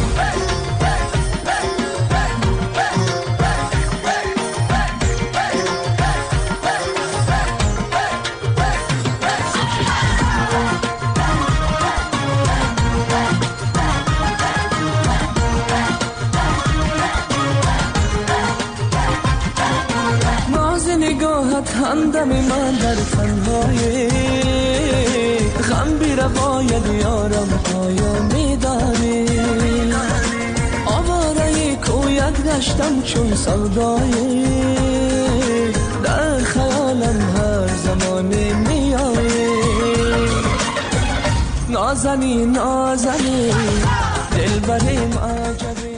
همدم من در تنهایی غم بی روایت یارم پایا میداری آواره کویت گشتم چون سودایی در خیالم هر زمانی میایی نازنی نازنی دل بریم عجبی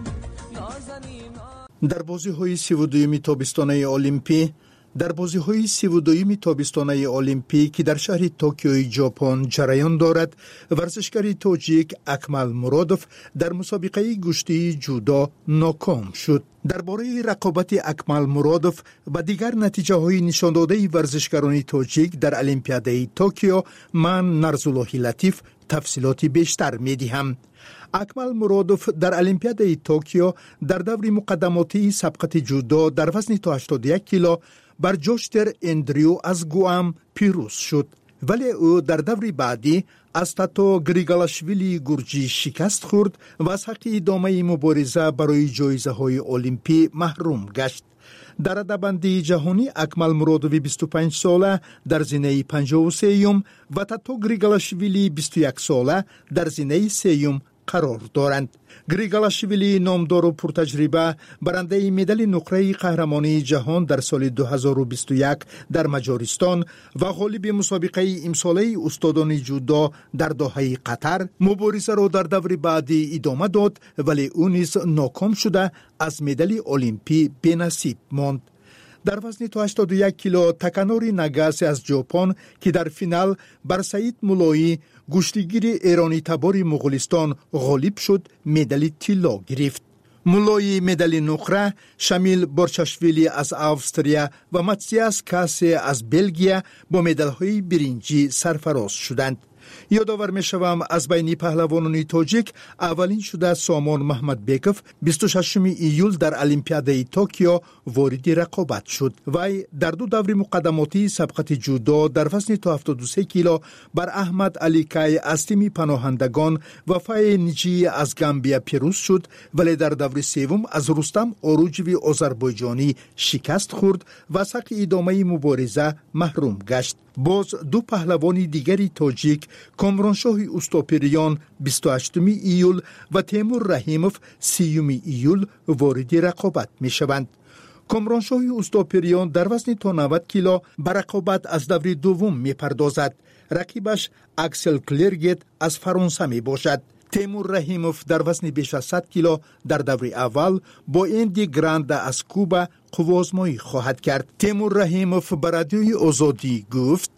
در بازی‌های سی و دوم تابستانه المپی در بازی‌های سی و دوم تابستانه المپیک که در شهر توکیو ژاپن جریان دارد ورزشکار تاجیک اکمل مرادوف در مسابقه گشتی جودو ناکام شد. درباره رقابت اکمل مرادوف و دیگر نتیجه‌های نشان داده ورزشکاران تاجیک در المپیاد توکیو من نرزاللهی لطیف تفصیلاتی بیشتر می‌دهم. اکمل مرادوف در المپیاد توکیو در دور مقدماتی سبقت جودو در وزن تا هشتاد و یک کیلو بر جوشتر اندریو از گوام پیروز شد، ولی او در دور بعدی از تاتو گریگالاشویلی گورجی شکست خورد و از حق ادامه مبارزه برای جایزه های المپی محروم گشت. در رده‌بندی جهانی اکمل مرادوف بیست و پنج ساله در زینه پنجاه و سه و تاتو گریگالاشویلی بیست و یک ساله در زینه سه قرار دارند. گریگالاشویلی نامدار و پرتجربه برنده مدال نقره قهرمانی جهان در سال دو هزار و بیست و یک در مجارستان و غالب مسابقه امساله استادان جودو در دوحه قطر مبارزه را در دور بعدی ادامه داد، ولی او نیز ناکام شده از مدال المپی بی‌نصیب ماند. در وزن تا هشتاد و یک کیلو تاکانوری ناگاسی از ژاپن که در فینال بر سعید مولایی گشتیگیر ایرانی تبار مغولستان غالب شد مدال طلا گرفت. مولایی مدال نقره شامل بورچاشویلی از استرالیا و ماتیاس کاسی از بلژیک با مدال‌های برنجی سرفراز شدند. یادآور می‌شوم از بین پهلوانان تاجیک اولین شده سامان محمد بیکوف بیست و ششم ایول در المپیاد توکیو وارد رقابت شد. وی در دو دور مقدماتی سبقت جودو در وزن تا هفتاد و سه کیلو بر احمد علی کای از تیم پناهندگان و فای نیجی از گامبیا پیروز شد، ولی در دور سوم از رستم اوروجوی آذربایجانی شکست خورد و از حق ادامه مبارزه محروم گشت. باز دو پهلوان دیگری تاجیک کامرانشاه اوستاپریان بیست و هشتم ایول و تیمور رحیموف سیوم ایول وارد رقابت می شوند. کامرانشاه اوستاپریان در وزن تا نود کیلو به رقابت از دور دوم می پردازد. رقیبش اکسل کلرگت از فرانسه می باشد. تیمور رحیموف در وزن بیش از صد کیلو در دور اول با اندی گراند از کوبا قوازمایی خواهد کرد. تیمور رحیموف به رادیوی آزادی گفت: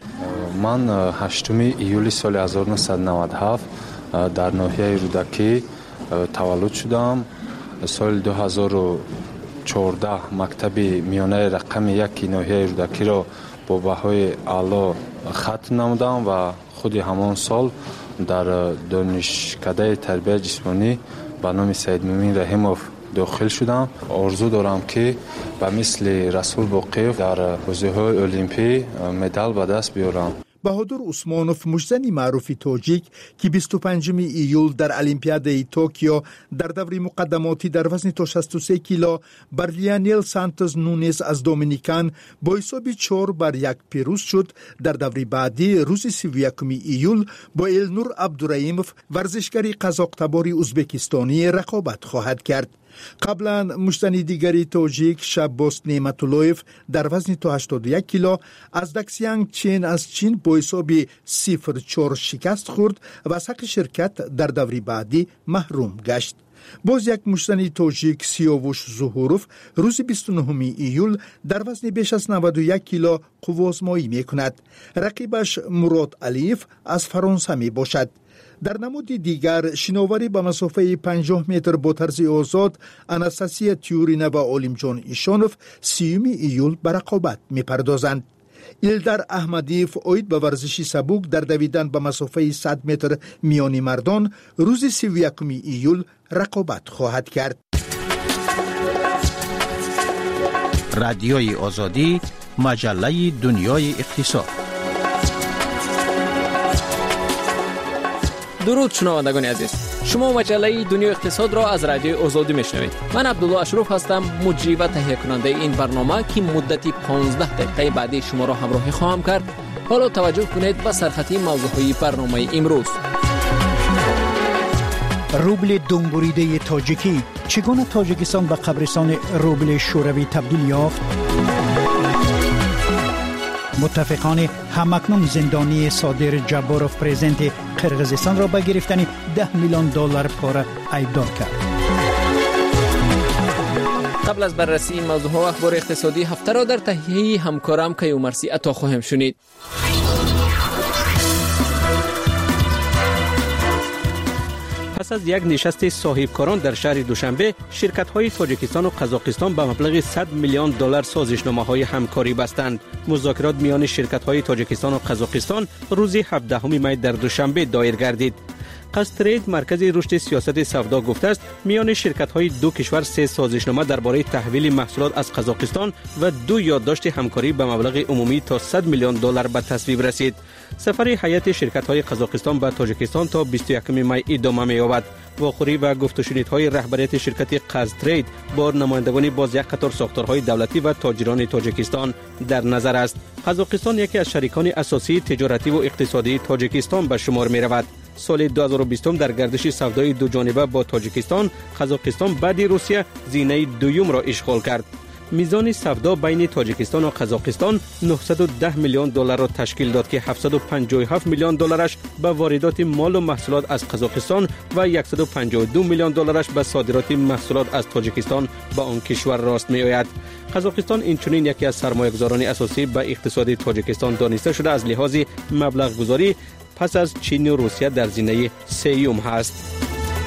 من هشتم ایولی سال هزار و نهصد و نود و هفت در ناحیه رودکی تولد شدم. سال دو هزار و چهارده مکتب میانه رقم یک ناحیه رودکی را با بهای اعلی ختم نمودم و خود همان سال در دانشکده تربیت جسمانی به نام سید مومن رحیموف داخل شدم. آرزو دارم که به مثل رسول باقیف در بازی‌های المپی مدال به دست بیارم.
بهادر عثمانوف مجزنی معروف تاجیک که بیست و پنجم ایول در المپیاد توکیو در دور مقدماتی در وزن تا شصت و سه کیلو بر لیانیل سانتوس نونز از دومینیکان با حساب چهار بر یک پیروز شد. در دور بعدی روز سی و یکم ایول با النور عبدالرحیموف ورزشکار قزاق‌تبار ازبکستانی رقابت خواهد کرد. قبلا مجزنی دیگری تاجیک شباس نعمت‌اللهیف در وزن تا هشتاد و یک کیلو از دکسیانگ چین از چین با حساب صفر چهار شکست خورد و از حق شرکت در دوری بعدی محروم گشت. باز یک مجزنی تاجیک سیاوش ظهوروف روز بیست و نهم ایول در وزن بیش از نود و یک کیلو قوازمایی می کند. رقیبش مراد علیف از فرانسه می باشد.
در نمود دیگر شناوری به مسافه پنجاه متر با طرز آزاد اناستاسیا تیورینا و عالم جان ایشانوف سیوم ایول به رقابت می‌پردازند. ایلدر احمدیف اوید به ورزش سبک در دویدن به مسافه صد متر میانی مردان روز سی و یکم ایول رقابت خواهد کرد.
رادیوی آزادی، مجله دنیای اقتصاد.
درود شنوندگان عزیز، شما مجله دنیای اقتصاد را از رادیوی آزادی میشنوید. من عبدالله اشرف هستم، مجری و تهیه کننده این برنامه که مدتی پانزده دقیقه بعدی شما را همراهی خواهم کرد. حالا توجه کنید به سرخطی موضوعهای برنامه امروز.
روبل دنبوریده تاجیکی، چگونه تاجیکستان به قبرستان روبل شوروی تبدیل یافت؟ متفقان همکنون زندانی صادر جباروف پرزیدنت قرقیزستان را به گرفتن ده میلیون دلار پاره ایبدار کرد.
قبل از بررسی این موضوع ها اخبار اقتصادی هفته را در تهیه همکارم کیومرثی عطا خواهم شنید.
پس از یک نشست صاحبکاران در شهر دوشنبه، شرکت‌های تاجیکستان و قزاقستان به مبلغ صد میلیون دلار سازشنامه‌های همکاری بستند. مذاکرات میان شرکت‌های تاجیکستان و قزاقستان روز هفدهم می در دوشنبه دایر گردید. قصترید مرکز رشد سیاست سودا گفته است میان شرکت‌های دو کشور سه سازشنامه درباره تحویل محصولات از قزاقستان و دو یادداشت همکاری به مبلغ عمومی تا صد میلیون دلار به تصویب رسید. سفر هیئت شرکت‌های قزاقستان به تاجیکستان تا بیست و یکم می ادامه می‌یابد. واخوری و گفت و شنیدهای رهبریت شرکت قزترید با نمایندگان باز یک قطار ساختارهای دولتی و تاجران تاجیکستان در نظر است. قزاقستان یکی از شریکان اساسی تجارتی و اقتصادی تاجیکستان به شمار می‌رود. سال دو هزار و بیست در گردش سودای دو جانبه با تاجیکستان، قزاقستان بعد روسیه زینه دوم را اشغال کرد. میزان سودا بین تاجیکستان و قزاقستان نهصد و ده میلیون دلار را تشکیل داد که هفتصد و پنجاه و هفت میلیون دلارش به واردات مال و محصولات از قزاقستان و صد و پنجاه و دو میلیون دلارش به صادرات محصولات از تاجیکستان به آن کشور راست می آید. قزاقستان اینچنین یکی از سرمایه‌گذاران اساسی به اقتصاد تاجیکستان دانسته شده از لحاظ مبلغ گذاری پس از چین و روسیه در زینه سوم هست.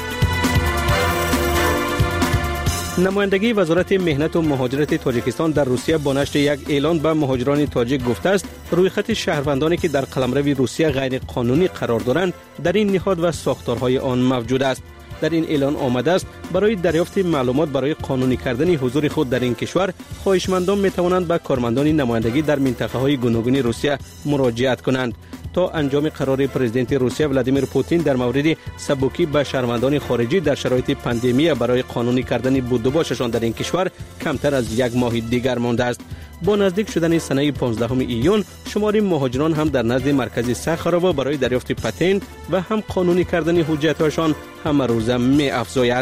نمایندگی وزارت مهنت و مهاجرت تاجیکستان در روسیه با نشر یک اعلان به مهاجران تاجیک گفته است رویخط شهروندانی که در قلمرو روسیه غیر قانونی قرار دارند در این نهاد و ساختارهای آن موجود است. در این اعلان آمده است برای دریافت معلومات برای قانونی کردن حضور خود در این کشور خواهشمندان می توانند به کارمندان نمایندگی در منطقه های گوناگون روسیه مراجعت کنند. تا انجام قرار پرزیدنت روسیه ولادیمیر پوتین در مورد سبکی به شهروندان خارجی در شرایط پاندمی برای قانونی کردن بود و باششان در این کشور کمتر از یک ماه دیگر مانده است. با نزدیک شدن سنه پانزدهم ایون شمار مهاجران هم در نزد مرکز سخاراوا برای دریافت پتنت و هم قانونی کردن حجت‌هایشان همه روزه می افزاید.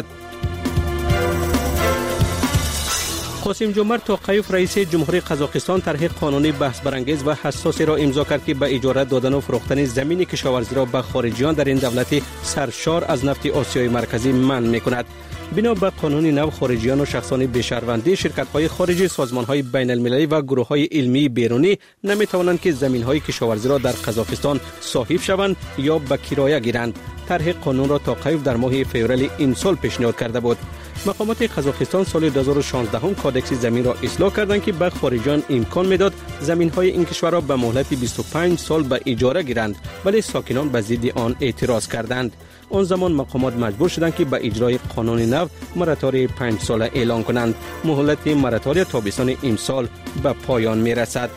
قاسم جمعه توقیف رئیس جمهوری قزاقستان طرح قانونی بحث برانگیز و حساسی را امضا کرد که به اجاره دادن و فروختن زمین کشاورزی را به خارجیان در این دولت سرشار از نفت آسیای مرکزی منع می‌کند. بنا به قانون نو خارجیان و شخصان بی‌شهروندی، شرکت‌های خارجی، سازمان‌های بین‌المللی و گروه‌های علمی بیرونی نمی‌توانند که زمین‌های کشاورزی را در قزاقستان صاحب شوند یا به کرایه گیرند. طرح قانون را توقیف در ماه فوریه این سال پیشنهاد کرده بود. مقامات قزاقستان سال دو هزار و شانزده هم کادکس زمین را اصلاح کردند که به خارجیان امکان میداد زمین‌های این کشور را به مهلت بیست و پنج سال به اجاره گیرند، ولی ساکنان به ضد آن اعتراض کردند. آن زمان مقامات مجبور شدند که به اجرای قانون نو مراتوری پنج ساله اعلان کنند. مهلت مراتوری تابستان امسال به پایان میرسد.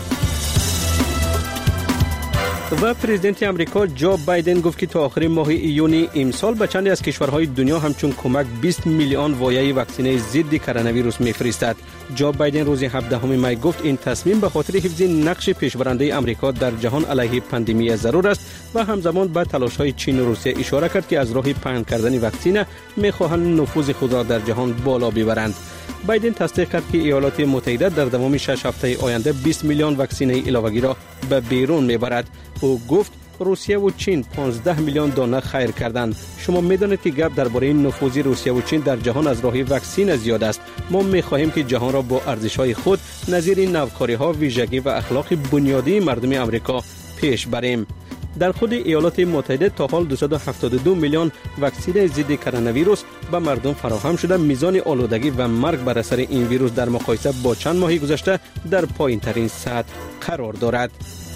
و پرزیدنت امریکا جو بایدن گفت که تا آخر ماه ایون امسال به چند از کشورهای دنیا همچون کمک بیست میلیون وایه واکسن ضد کرونا ویروس میفرستد. جو بایدن روز هفدهم می گفت این تصمیم به خاطر حفظ نقش پیشبرنده امریکا در جهان علیه پاندمی ضرور است و همزمان به تلاش‌های چین و روسیه اشاره کرد که از راه پهن کردن واکسن می‌خواهند نفوذ خود را در جهان بالا ببرند. بایدن تصدیق کرد که ایالات متحده در دوام شش هفته آینده بیست میلیون واکسن علاوه‌ای را به بیرون میبرد. او گفت روسیه و چین پانزده میلیون دانه خیر کردند. شما میدانید که گپ درباره نفوذ روسیه و چین در جهان از راه واکسن زیاد است. ما میخواهیم که جهان را با ارزش‌های خود نظیر نوکاری‌ها، ویژگی و اخلاق بنیادی مردم امریکا پیش بریم. در خود ایالات متحده تا حال دویست و هفتاد و دو میلیون واکسن ضد کرونا ویروس به مردم فراهم شده. میزان آلودگی و مرگ بر اثر این ویروس در مقایسه با چند ماه گذشته در پایین ترین سطح قرار دارد.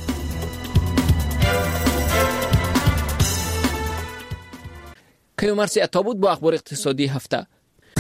کیومرسی عطا بود با اخبار اقتصادی هفته.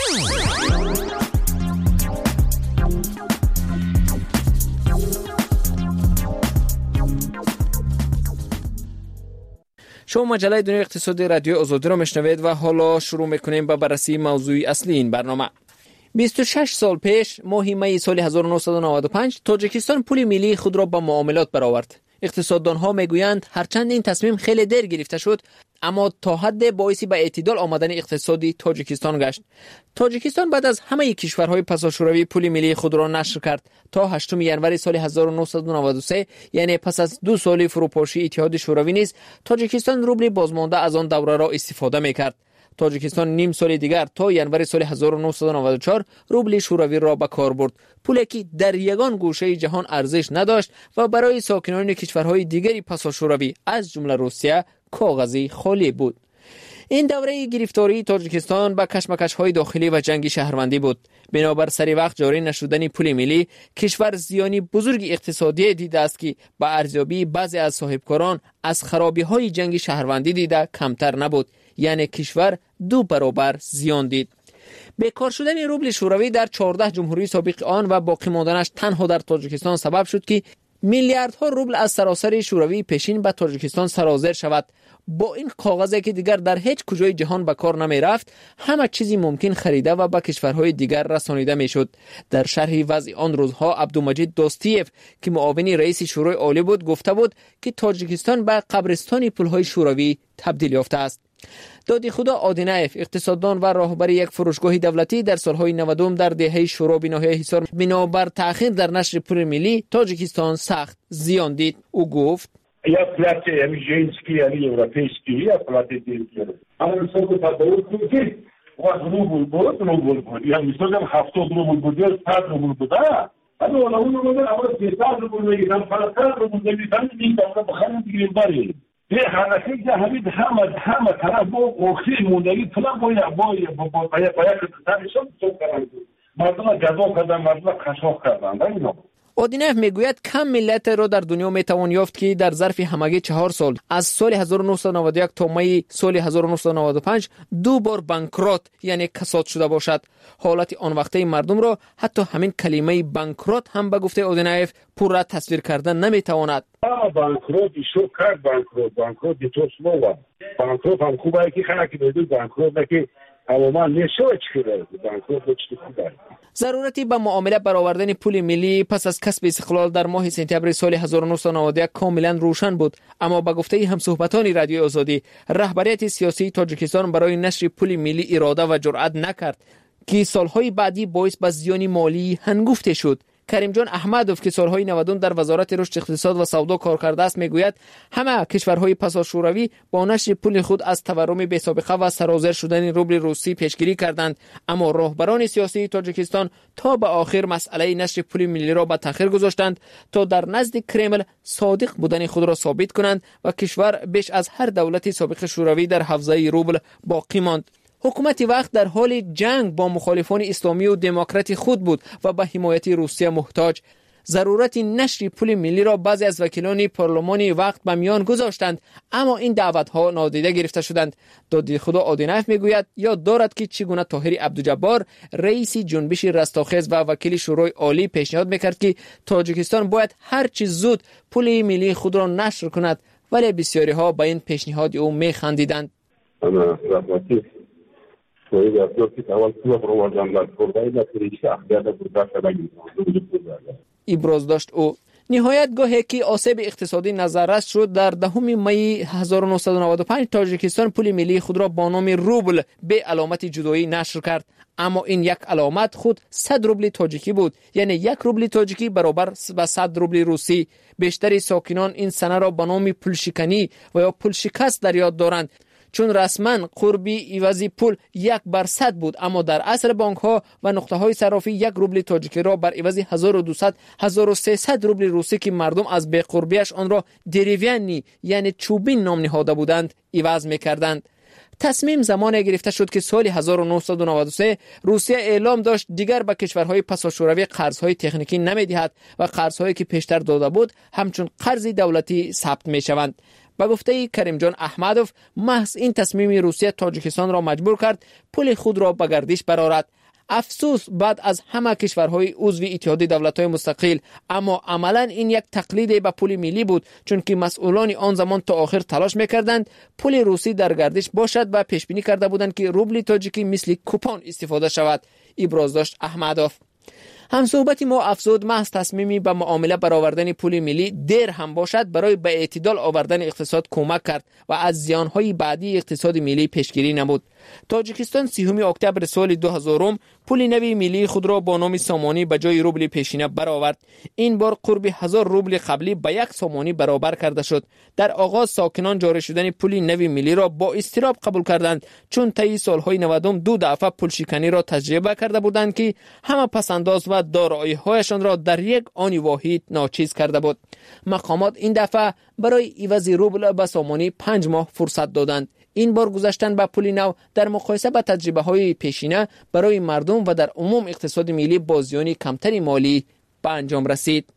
شما مجله دنیای اقتصادی رادیو آزادی را میشنوید و حالا شروع میکنیم با بررسی موضوع اصلی این برنامه. بیست و شش سال پیش ماه می سال هزار و نهصد و نود و پنج تاجیکستان پول ملی خود را با معاملات برآورد. اقتصاددانها میگویند هرچند این تصمیم خیلی دیر گرفته شد اما تا حد باعثی به اعتدال آمدن اقتصادی تاجیکستان گشت. تاجیکستان بعد از همه کشورهای پساشوروی پول ملی خود را نشر کرد تا هشتم ژانویه سال هزار و نهصد و نود و سه، یعنی پس از دو سال فروپاشی اتحاد شوروی نیز تاجیکستان روبل بازمانده از آن دوره را استفاده میکرد. تاجیکستان نیم سال دیگر تا ژانویه سال هزار و نهصد و نود و چهار روبل شوروی را به کار برد، پولی که در یگان گوشه جهان ارزش نداشت و برای ساکنان کشورهای دیگری پساشوروی از جمله روسیه کاغذی خالی بود. این دوره گرفتاری تاجیکستان با کشمکش‌های داخلی و جنگ شهروندی بود. بنابر سری وقت جاری نشدن پول ملی، کشور زیانی بزرگ اقتصادی دیده است که با ارزیابی بعضی از صاحبکاران از خرابی‌های جنگ شهروندی دیده کمتر نبود، یعنی کشور دو برابر زیان دید. بیکار شدن روبل شوروی در چهارده جمهوری سابق آن و باقی ماندنش تنها در تاجیکستان سبب شد که میلیاردها روبل از سراسر شوروی پیشین به تاجیکستان سرازیر شود. با این کاغذی که دیگر در هیچ کجای جهان به کار نمی رفت، همه چیزی ممکن خریده و به کشورهای دیگر رسانیده می شد. در شرح وضع آن روزها عبدالمجید دوستیف که معاون رئیس شورای عالی بود گفته بود که تاجیکستان به قبرستان پولهای شوروی تبدیل یافته است. دادی خدا آدینایف، اقتصاددان و راهبر یک فروشگاه دولتی، در سالهای نود در دهه شورا به ناحیه حصار بنابر تأخیر در نشر پول ملی تاجیکستان سخت زیان دید. او گفت
یا پلاتی یعنی جنسی یعنی اروپیسکی یا پلاتی دیگر. اما مثلا تداول کنید واز روبل بود روبل بود یعنی مثلا هفتاد روبل بود یا صد روبل بود. اما ولی اون روبل اول صد روبل میگیرن فقط روبل میگیرن میگن بخرید دیگه باری. به حرکتی که همین همه همه طرف با اوخی موندگی فلان باید باید باید باید باید که تنشون سوق کردن مردم جذاب کردن مردم خشاف کردن. اینا
اودینف میگوید کم ملت را در دنیا میتوان یافت که در ظرف همگی چهار سال از سال هزار و نهصد و نود و یک تا می سال هزار و نهصد و نود و پنج دو بار بانکرات یعنی کساد شده باشد. حالت آن وقته مردم را حتی همین کلمه بانکرات هم به گفته اودینف پورا تصویر کردن نمیتواند.
بانکرات شو کرد بانکرات بانکرات تو سلوا بانکرات هم خوبه که خلک بدون بانکرات که تماما نشوچ کرده بانکرات چی خوبه.
ضرورتی به معامله برآوردن پول ملی پس از کسب استقلال در ماه سپتامبر سال هزار و نهصد و نود و یک کاملا روشن بود، اما به گفته همصحبتان رادیو آزادی رهبریت سیاسی تاجیکستان برای نشر پول ملی اراده و جرأت نکرد که سالهای بعدی باعث به زیان مالی هنگفته شد. کریم جان احمدوف که سالهای نود در وزارت رشد اقتصاد و سودا کار کرده است میگوید همه کشورهای پساشوروی با نشر پول خود از تورم بی‌سابقه و سرازیر شدن روبل روسی پیشگیری کردند، اما راهبران سیاسی تاجیکستان تا به آخر مسئله نشر پول ملی را به تأخیر گذاشتند تا در نزد کرمل صادق بودن خود را ثابت کنند و کشور بیش از هر دولت سابق شوروی در حوزه روبل باقی ماند. حکومت وقت در حال جنگ با مخالفان اسلامی و دموکرات خود بود و به حمایت روسیه محتاج. ضرورت نشر پول ملی را بعضی از وکیلان پارلمانی وقت به میان گذاشتند، اما این دعوت‌ها نادیده گرفته شدند. دادی خدا آدینایف میگوید یاد دارد که چگونه طاهر عبدالجبار رئیس جنبش رستاخیز و وکیل شورای عالی پیشنهاد میکرد که تاجیکستان باید هر چه زود پول ملی خود را نشر کند، ولی بسیاری ها به این پیشنهاد او میخندیدند.
Svoje vlastnosti dával svoj provozam na prodaj na tržište a hľada prodávaní.
ابراز داشت او. نهایت گاهی که آسیب اقتصادی نظررس شد در دهم می هزار و نهصد و نود و پنج تاجیکستان پول ملی خود را با نام روبل به علامت جدایی نشر کرد، اما این یک علامت خود صد روبل تاجیکی بود، یعنی یک روبل تاجیکی برابر با صد روبل روسی. بیشتر ساکنان این سنه را به نام پول شکنی و یا پول شکست در یاد دارند، چون رسما قربی عوضی پول یک بر صد بود، اما در عصر بانک ها و نقطه های صرافی یک روبل تاجیکی را بر عوض هزار و دویست هزار و سیصد روبل روسی که مردم از بی‌قربیش آن را دریوینی یعنی چوبین نام نهاده بودند عوض می‌کردند. تصمیم زمانی گرفته شد که سال هزار و نهصد و نود و سه روسیه اعلام داشت دیگر به کشورهای پساشوروی قرضهای تکنیکی نمی‌دهد و قرضهایی که پیشتر داده بود همچون قرض دولتی ثبت می‌شوند. با گفته کریم جان احمدوف، محض این تصمیم روسیه تاجیکستان را مجبور کرد پول خود را به گردش برآورد. افسوس بعد از همه کشورهای عضو اتحاد دولت‌های مستقل، اما عملاً این یک تقلید به پول ملی بود، چون که مسئولان آن زمان تا آخر تلاش می‌کردند پول روسی در گردش باشد و پیش بینی کرده بودند که روبل تاجیکی مثل کوپون استفاده شود. ابراز داشت احمدوف. همصحبت ما افزود محض تصمیمی به معامله برآوردن پول ملی دیر هم باشد برای به اعتدال آوردن اقتصاد کمک کرد و از زیانهای بعدی اقتصاد ملی پیشگیری نمود. تاجیکستان سیوم اکتبر سال دو هزار پول نوی ملی خود را با نام سامانی به جای روبل پیشینه برآورد. این بار قرب هزار روبل قبلی به یک سامانی برابر کرده شد. در آغاز ساکنان جاری شدن پول نوی ملی را با اضطراب قبول کردند، چون طی سالهای نود دو دفعه پول شکنی را تجربه کرده بودند که همه پسنداز و دارایی‌هایشان را در یک آن واحد ناچیز کرده بود. مقامات این دفعه برای عوض روبل به سامانی پنج ماه فرصت دادند. این بار گذاشتن به پول نو در مقایسه با تجربه های پیشینه برای مردم و در عموم اقتصاد ملی با زیان کمتری مالی به انجام رسید.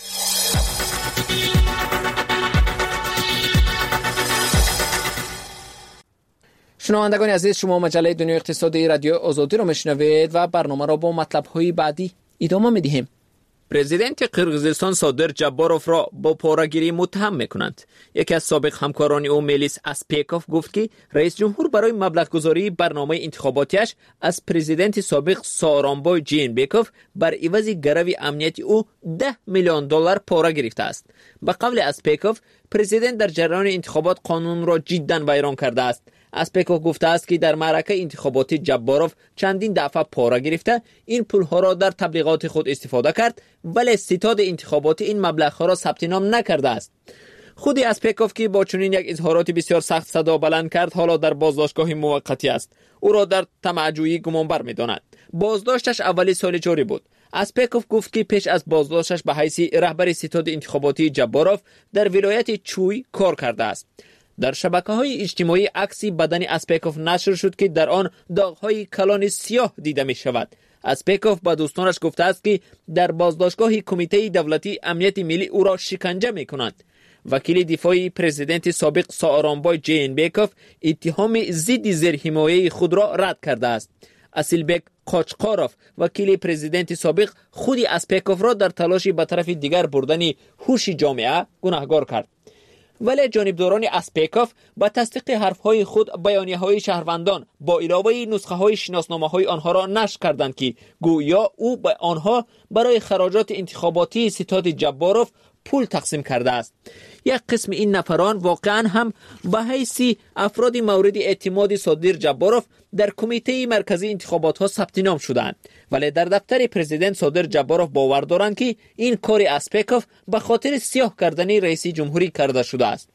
شنوندگان عزیز، شما مجله دنیای اقتصادی رادیو آزادی را میشنوید و برنامه را با مطلب های بعدی ادامه میدهیم. پرزیدنت قرقیزستان صادر جباروف را با پاره‌گیری متهم میکنند. یکی از سابق همکاران او میلیس اسپیکوف گفت که رئیس جمهور برای مبلغ گذاری برنامه انتخاباتیش از پرزیدنت سابق سارانبای جینبکوف بر عوض گرو امنیتی او ده میلیون دلار پاره گرفته است. به قول اسپیکوف، پرزیدنت در جریان انتخابات قانون را جداً ویران کرده است. اسپیکوف گفته است که در معرکه انتخاباتی جباروف چندین دفعه پاره گرفته این پولها را در تبلیغات خود استفاده کرد، ولی ستاد انتخاباتی این مبلغها را ثبت نام نکرده است. خود اسپیکوف که با چنین یک اظهارات بسیار سخت صدا بلند کرد حالا در بازداشتگاه موقتی است. او را در طمع‌جویی گمانبر می‌داند. بازداشتش اولی سال جاری بود. اسپیکوف گفت که پیش از بازداشتش به حیث رهبر ستاد انتخاباتی جباروف در ولایت چوی کار کرده است. در شبکه‌های اجتماعی عکسی بدن اسپیکوف نشر شد که در آن داغ‌های کلان سیاه دیده می‌شود. اسپیکوف با دوستانش گفته است که در بازداشتگاه کمیته دولتی امنیت ملی او را شکنجه می‌کنند. وکیل دفاعی پرزیدنت سابق سارانبای جینبکوف اتهام ضد زیرحمایه خود را رد کرده است. اسیلبک قاچقاروف وکیل پرزیدنت سابق خود اسپیکوف را در تلاشی به طرف دیگر بردن هوش جامعه گناهکار کرد. ولی جانبداران اسپیکوف با تصدیق حرفهای خود بیانیه‌های شهروندان با علاوه نسخه‌های شناسنامه‌های آنها را نشر کردند که گویا او به آنها برای خراجات انتخاباتی ستاد جباروف پول تقسیم کرده است. یک قسم این نفران واقعا هم به حیث افراد مورد اعتماد صادر جباروف در کمیته مرکزی انتخابات ها ثبت نام شدند، ولی در دفتر پرزیدنت صادر جباروف باور دارند که این کار اسپیکوف به خاطر سیاه کردن رئیس جمهوری کرده شده است.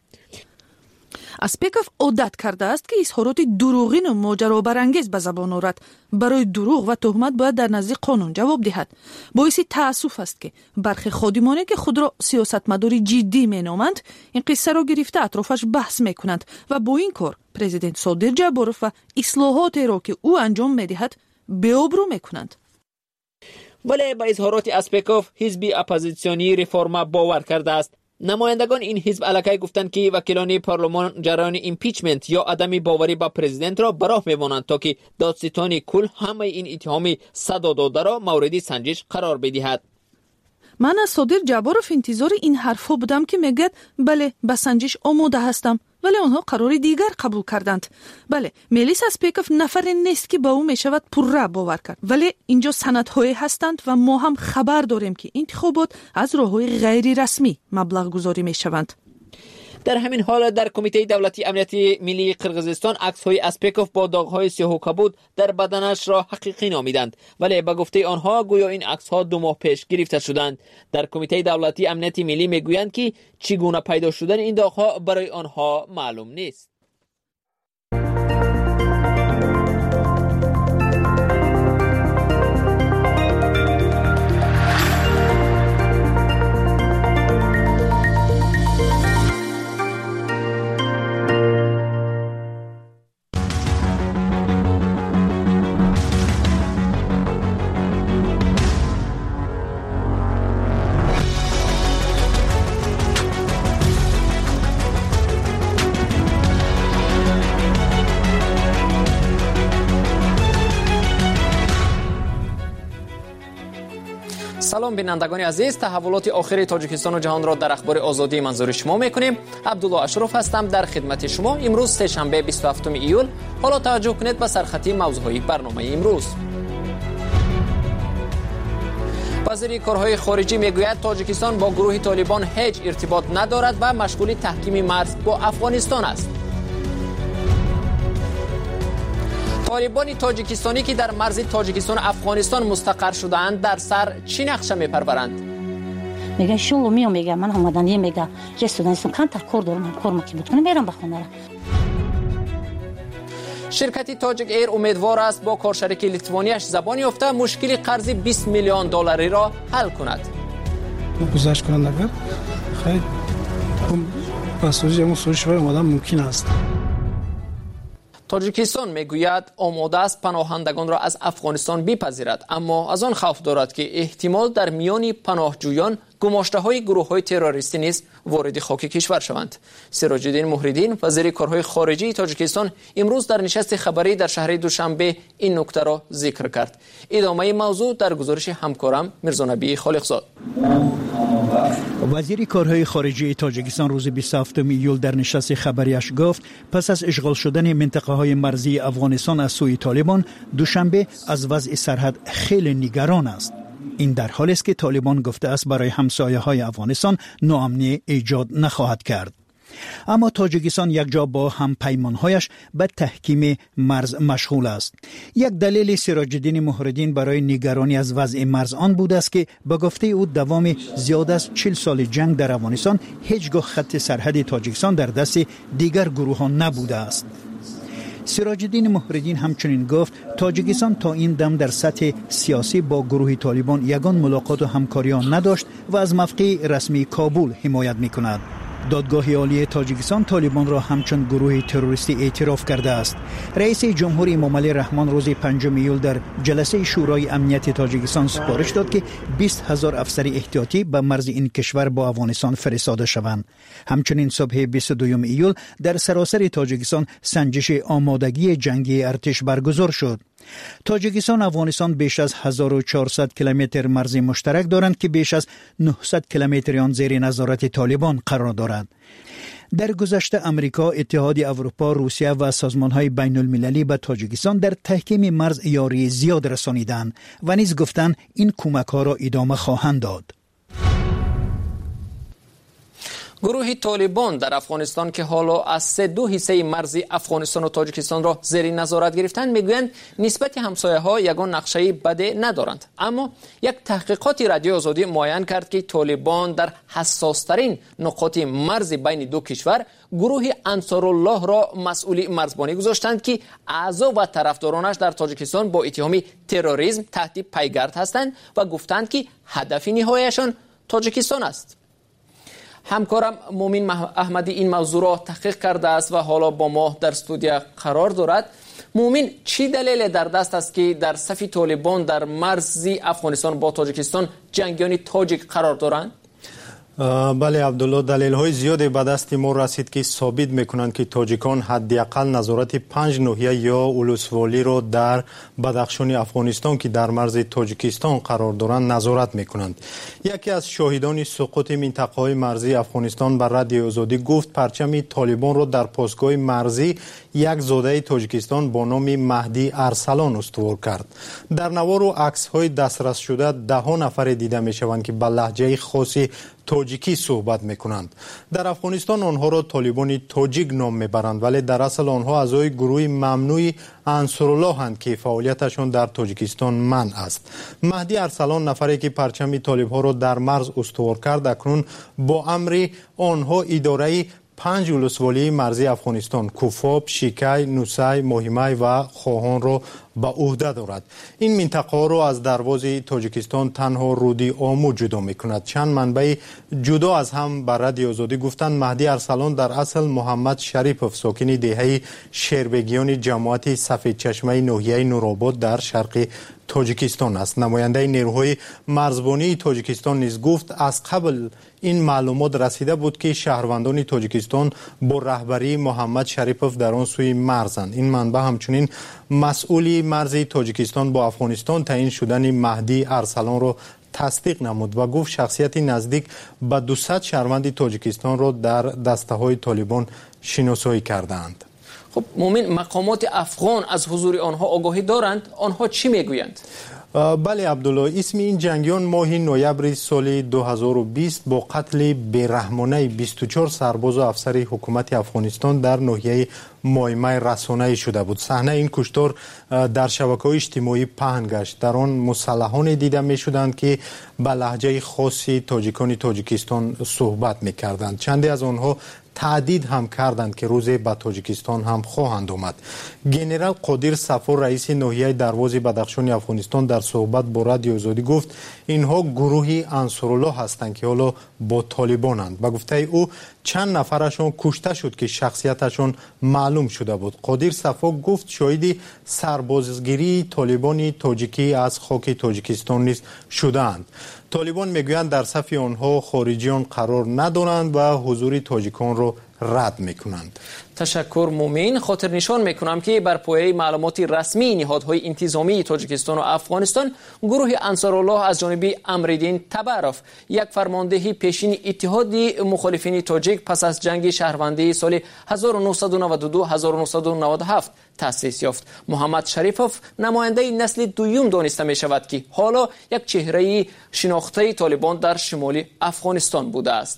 اسپیکوف عادت کرده است که اظهارات دروغین و ماجرابرانگیز به زبان آورد. برای دروغ و تهمت باید در نزد قانون جواب دهد. باعث تأسف است که برخی خادمانی که خود را سیاستمدار جدی مینامند این قصه را گرفته اطرافش بحث میکنند و با این کار پرزیدنت صادر جباروف و اصلاحات را که او انجام میدهد بی‌آبرو میکنند.
ولی با اظهارات اسپیکوف حزب اپوزیسیونی ریفورما باور کرده است. نمایندگان این حزب علاقه گفتند که وکیلان پارلمان جریان ایمپیچمنت یا عدم باوری با پرزیدنت را براه می‌مانند تا که دادستان کل همه این اتهام صدا داده را مورد سنجش قرار بدهد.
من از صادر جباروف انتظار این حرفا بودم که میگد بله به سنجش آماده هستم، ولی آنها قرار دیگر قبول کردند. بله، میلیس اسپیکوف نفر نیست که با او میشود پرره باور کرد، ولی اینجا سندهایی هستند و ما هم خبر داریم که انتخابات از راه‌های غیر رسمی مبلغ گذاری میشوند.
در همین حال در کمیته دولتی امنیت ملی قرقیزستان عکس‌های اسپیکوف با داغ‌های سیاه و کبود در بدنش را حقیقی نامیدند، ولی به گفته آنها گویا این عکس‌ها دو ماه پیش گرفته شدند. در کمیته دولتی امنیت ملی میگویند که چگونه پیدا شدن این داغ‌ها برای آنها معلوم نیست. سلام بینندگان عزیز، تحولات آخر تاجیکستان و جهان را در اخبار آزادی منظور شما میکنیم. عبدالله اشرف هستم در خدمت شما. امروز سه شنبه بیست و هفتم ایول. حالا توجه کنید به سرخطی موضوعهای برنامه امروز. وزیر کارهای خارجی میگوید تاجیکستان با گروه طالبان هیچ ارتباط ندارد و مشغول تحکیم مرز با افغانستان است. طالبان تاجیکستانی که در مرز تاجیکستان و افغانستان مستقر شده‌اند در سر چی نقشه میپرورند؟
میگن شلو میام میگم من اومدن میگه که استودنتون کانتر کور دارم کار میکنم میتونم برم بخونه.
شرکت تاجیک ایر امیدوار است با کارشریک لیتوانیش زبان یافته مشکل قرض بیست میلیون دلاری را حل کند.
گذشت کنندگان خیلی بسوزی همون سوری شوی اومدن ممکن است.
تاجیکستان میگوید آماده است پناهندگان را از افغانستان بپذیرد، اما از آن خوف دارد که احتمال در میان پناهجویان گماشته های گروه های تروریستی نیز وارد خاک کشور شوند. سراج الدین مهرالدین وزیر کارهای خارجی تاجیکستان امروز در نشست خبری در شهر دوشنبه این نکته را ذکر کرد. ادامه موضوع در گزارش همکارم میرزانبی خالقزاد.
وزیر کارهای خارجی تاجیکستان روز بیست و هفتم ایول در نشست خبریش گفت پس از اشغال شدن منطقه های مرزی افغانستان از سوی طالبان، دوشنبه از وضع سرحد خیلی نگران است. این در حالی است که طالبان گفته است برای همسایه های افغانستان ناامنی ایجاد نخواهد کرد. اما تاجیکستان یک جا با هم پیمانهایش به تحکیم مرز مشغول است. یک دلیل سراج الدین مهرالدین برای نگرانی از وضع مرز آن بود است که به گفته او دوام زیاد از چهل سال جنگ در افغانستان هیچگاه خط سرحد تاجیکستان در دست دیگر گروهان نبوده است. سراج الدین مهرالدین همچنین گفت تاجیکستان تا این دم در سطح سیاسی با گروه طالبان یگان ملاقات و همکاری نداشت و از موقع رسمی کابل حمایت می‌کند. دادگاه عالی تاجیکستان طالبان را همچون گروه تروریستی اعتراف کرده است. رئیس جمهور امامعلی رحمان روز پنجم ایول در جلسه شورای امنیت تاجیکستان سپارش داد که بیست هزار افسر احتیاطی به مرز این کشور با افغانستان فرستاده شوند. همچنین صبح بیست و دوم ایول در سراسر تاجیکستان سنجش آمادگی جنگی ارتش برگزار شد. تاجیکستان و افغانستان بیش از هزار و چهارصد کیلومتر مرز مشترک دارند که بیش از نهصد کیلومتر آن زیر نظارت طالبان قرار دارند. در گذشته امریکا، اتحاد اروپا، روسیه و سازمان‌های بین المللی به تاجیکستان در تحکیم مرز یاری زیاد رسانیدند و نیز گفتند این کمک‌ها را ادامه خواهند داد.
گروه طالبان در افغانستان که حالا از سه دو حصه مرزی افغانستان و تاجیکستان را زیر نظارت گرفتند میگویند نسبت همسایه ها یگان نقشه بده ندارند. اما یک تحقیقات رادیو آزادی معاین کرد که طالبان در حساس ترین نقاط مرز بین دو کشور گروه انصارالله را مسئول مرزبانی گذاشتند که اعضا و طرفدارانش در تاجیکستان با اتهام تروریسم تحت پیگرد هستند و گفتند که هدف نهاییشان تاجیکستان است. همکارم مومن احمدی این موضوع را تحقیق کرده است و حالا با ما در استودیو قرار دارد. مومن، چی دلیل در دست است که در صف طالبان در مرزی افغانستان با تاجیکستان جنگیان تاجیک قرار دارند؟
بله عبدالله، دلیل های زیادی به دست ما رسید که ثابت میکنند که تاجیکان حداقل نظارت پنج ناحیه یا ولسوالی را در بدخشان افغانستان که در مرز تاجیکستان قرار دارند نظارت میکنند. یکی از شاهدان سقوط منطقه های مرزی افغانستان به رادیو آزادی گفت پرچم طالبان را در پاسگاه مرزی یک زاده تاجیکستان با نام مهدی ارسلان استوار کرد. در نوار و عکس های دسترس شده ده ها نفر دیده میشوند که به لهجه خاصی تاجیکی صحبت میکنند. در افغانستان آنها را طالبان تاجیک نام میبرند، ولی در اصل آنها اعضای گروه ممنوع انصارالله هستند که فعالیتشان در تاجیکستان منع است. مهدی ارسلان، نفری که پرچم طالبها را در مرز استوار کرد، اکنون با امر آنها اداره پنج ولسوالی مرزی افغانستان کوفاب، شیکی، نوسی، مهمی و خواهان را به عهده دارد. این منطقه را از دروازه تاجیکستان تنها رودی آمو جدا میکند. چند منبع جدا از هم به رادیو آزادی گفتند مهدی ارسلان در اصل محمد شریپوف ساکن دهه شیربگیان جماعت سفید چشمه ناحیه نورآباد در شرق تاجیکستان است. نماینده نیروهای مرزبانی تاجیکستان نیز گفت از قبل این معلومات رسیده بود که شهروندان تاجیکستان با رهبری محمد شریپوف در آن سوی مرزند. این منبع همچنین مسئولی مرز تاجیکستان با افغانستان تعیین شدن مهدی ارسلان را تصدیق نمود و گفت شخصیت نزدیک به دویست شهروند تاجیکستان را در دسته های طالبان شناسایی کردند.
خب مومن، مقامات افغان از حضور آنها آگاهی دارند؟ آنها چی میگویند؟
بله عبدالله، اسم این جنگیان ماه نوامبر سال دو هزار و بیست با قتل بیرحمانه بیست و چهار سرباز و افسر حکومت افغانستان در ناحیه مایمه رسانه‌ای شده بود. صحنه این کشتار در شبکه‌های اجتماعی پهن گشت. در آن مسلحان دیده می‌شدند که به لهجه خاصی تاجیکان تاجیکستان صحبت می‌کردند. چندی از آنها تهدید هم کردند که روزی به تاجیکستان هم خواهند آمد. گنرال قادر صفا رئیس ناحیه دروازه بدخشان افغانستان در صحبت با رادیو آزادی گفت اینها گروهی انصارالله هستند که حالا با طالبانند. به گفته او چند نفرشون کشته شد که شخصیتشون معلوم شده بود. قادر صفا گفت شاهدی سربازگیری طالبان تاجیکی از خاک تاجیکستان نیز شدند. طالبان میگویند در صف آنها خارجیان قرار ندارند و حضور تاجیکان را رد میکنند.
تشکر مومن. خاطر نشان میکنم که بر پایه معلومات رسمی نهادهای انتظامی تاجیکستان و افغانستان گروه انصارالله از جانب امرالدین تبرف، یک فرمانده پیشین اتحاد مخالفین تاجیک، پس از جنگ شهروندی سال هزار و نهصد و نود و دو هزار و نهصد و نود و هفت تأسیس یافت. محمد شریفوف نماینده نسل دوم دانسته می شود که حالا یک چهره شناخته طالبان در شمال افغانستان بوده است.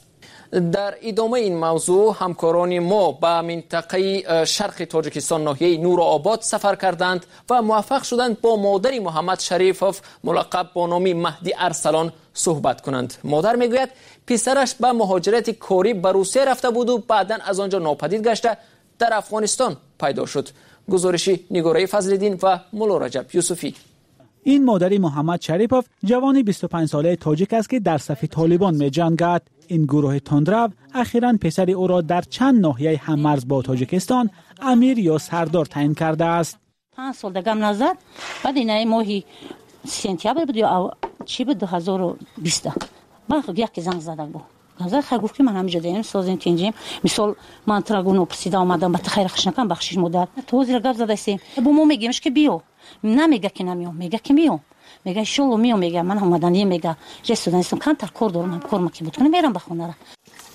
در ادامه این موضوع همکاران ما به منطقه شرق تاجیکستان ناحیه نورآباد سفر کردند و موفق شدند با مادر محمد شریفوف ملقب با نام مهدی ارسلان صحبت کنند. مادر میگوید پسرش به مهاجرت کاری به روسیه رفته بود و بعداً از آنجا ناپدید گشته در افغانستان پیدا شد. گزارشی نگاره فضل‌الدین و مولا رجب یوسفی.
این مادر محمد شریفوف جوانی بیست و پنج ساله تاجیک است که در صف طالبان می جنگد. این گروه تندرو اخیراً پسر او را در چند ناحیه هممرز با تاجیکستان امیر یا سردار تعیین کرده است.
پنج سال دگم نزد. بعد این ماهی سپتامبر بود یا چی بود دو هزار و بیست. بعد یک زنگ زدن بود. نظر خیلی گفت که من همینجا دارم سازن تینجیم مثال من تراگونو پسیده آمدم به تخیر خشنکم بخشش مدت تو زیر گفت زده استیم با ما میگیمش که بیو نمیگه که نمیام میگه که میام میگه شلو میام میگه من اومدنی میگه چه استودنتم کم تر کار دارم کار مکی بود کنم میرم به خونه را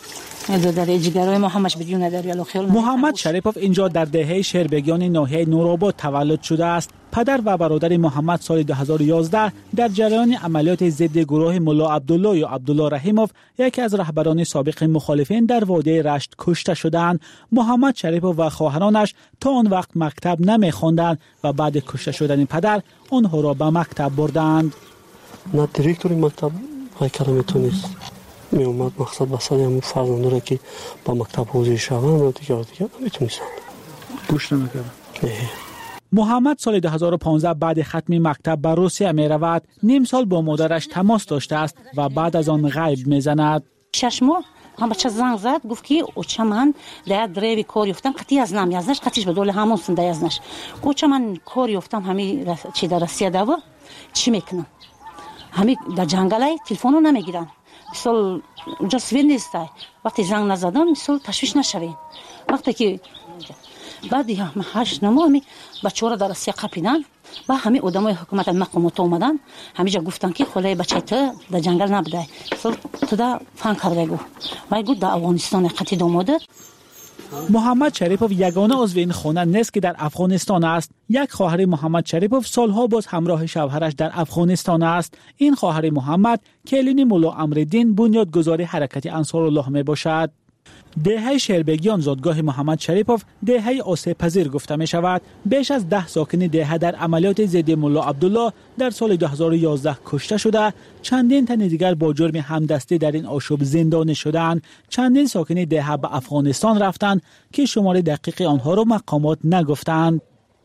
محمد شریفوف اینجا در دهه شهربگیان ناحیه نورآباد تولد شده است. پدر و برادر محمد سال دو هزار و یازده در جریان عملیات ضد گروه ملا عبدالله یا عبدالله رحیموف، یکی از رهبران سابق مخالفین، در وادی رشت کشته شدند. محمد شریفوف و خواهرانش تا آن وقت مکتب نمی‌خواندند و بعد کشته شدن پدر آنها را به مکتب بردند.
نه دیرکتور مکتب های کلمتون نیست. می اومد مقصد بسیاری همون فرزنده را که با مکتب حوضی شوند و دیگر دیگر نمیتونیستند
گوش نمیکردن. محمد سال دو هزار و پانزده بعد ختم مکتب به روسیه می رود. نیم سال با مادرش تماس داشته است و بعد از آن غیب می زند.
شش ماه هم بچه زنگ زد گفت که اوچه من در دریوی کار یفتم قطعی از نم یزنش قطعیش به دول همون سنده یزنش اوچه من کار یفتم همی رس... چی در رسیه دوا چی میکنم همی در جنگل تلفن رو نمیگیرن مثال اونجا سویر نیسته وقتی زنگ نزدن مثال تشویش نشوین وقتی که بعدی هم هشت نمو همی بچه را در رسیه قپیدن با همه ادامای حکومت مقامات اومدن همیجا گفتن که خلای بچه تو در جنگل نبوده مثال تو در فن کرده گو و گفت در افغانستان قطعی داماده.
محمد شریفوف یگانه عضو این خانه نیست که در افغانستان است. یک خواهر محمد شریفوف سالها باز همراه شوهرش در افغانستان است. این خواهر محمد کلینی مولا امرالدین بنیادگذار حرکت انصارالله می باشد. دهه شهربگیان زادگاه محمد شریفوف دهه آسیب پذیر گفته می شود. بیش از ده ساکن دهه در عملیات ضد ملا عبدالله در سال دو هزار و یازده کشته شده. چندین تن دیگر با جرم همدستی در این آشوب زندانی شدند. چندین ساکن دهه به افغانستان رفتند که شمار دقیق آنها را مقامات نگفتند.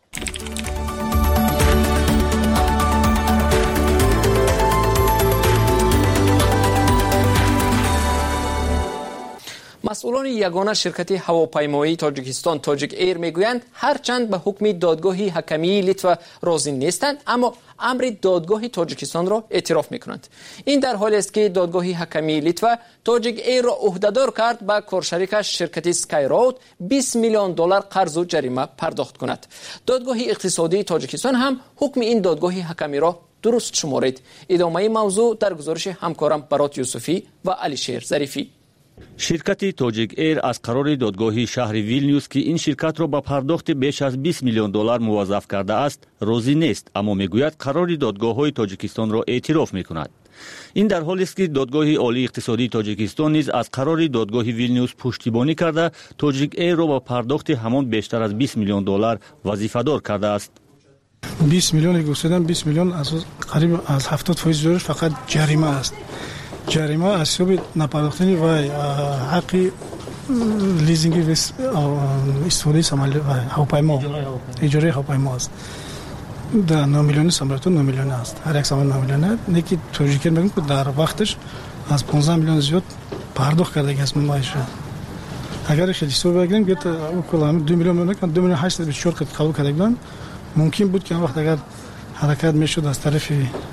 مسئولان یگانه شرکت هواپیمایی تاجیکستان تاجیک ایر میگویند هرچند به حکم دادگاه حکمی لیتوا راضی نیستند اما امر دادگاه تاجیکستان را اعتراف میکنند. این در حالی است که دادگاه حکمی لیتوا تاجیک ایر را عهدهدار کرد به کارشریکش شرکت اسکای راود بیست میلیون دلار قرض و جریمه پرداخت کند. دادگاه اقتصادی تاجیکستان هم حکم این دادگاه حکمی را درست شمرید. ادامه موضوع در گزارش همکارم برات یوسفی و علیشیر ظریفی.
شرکت تاجیک ایر از قرار دادگاه شهر ویلنیوس که این شرکت را با پرداخت بیش از بیست میلیون دلار موظف کرده است راضی نیست، اما میگوید قرار دادگاه‌های تاجیکستان را اعتراف میکند. این در حالی است که دادگاه عالی اقتصادی تاجیکستان نیز از قرار دادگاه ویلنیوس پشتیبانی کرده تاجیک ایر را با پرداخت همان بیشتر از بیست میلیون دلار وظیفه‌دار کرده است.
بیست میلیون گفتن بیست میلیون از قریب از هفتاد درصد زورش فقط جریمه است. جریمه از سبب نپرداختن و حق لیزینگ و استفاده سامانه هواپیما اجاره هواپیما است. در نه میلیون سامانه نه میلیون است. هر یک سامان نه میلیون. نکی تاجیکر میگن که در وقتش از پانزده میلیون زیاد پرداخت کرده است مایشه. اگر خیلی حساب بگیریم که کلا دو میلیون میلیون دو میلیون هشتصد و بیست و چهار قبول کرده بودن ممکن بود که وقت اگر حرکت میشد از طرف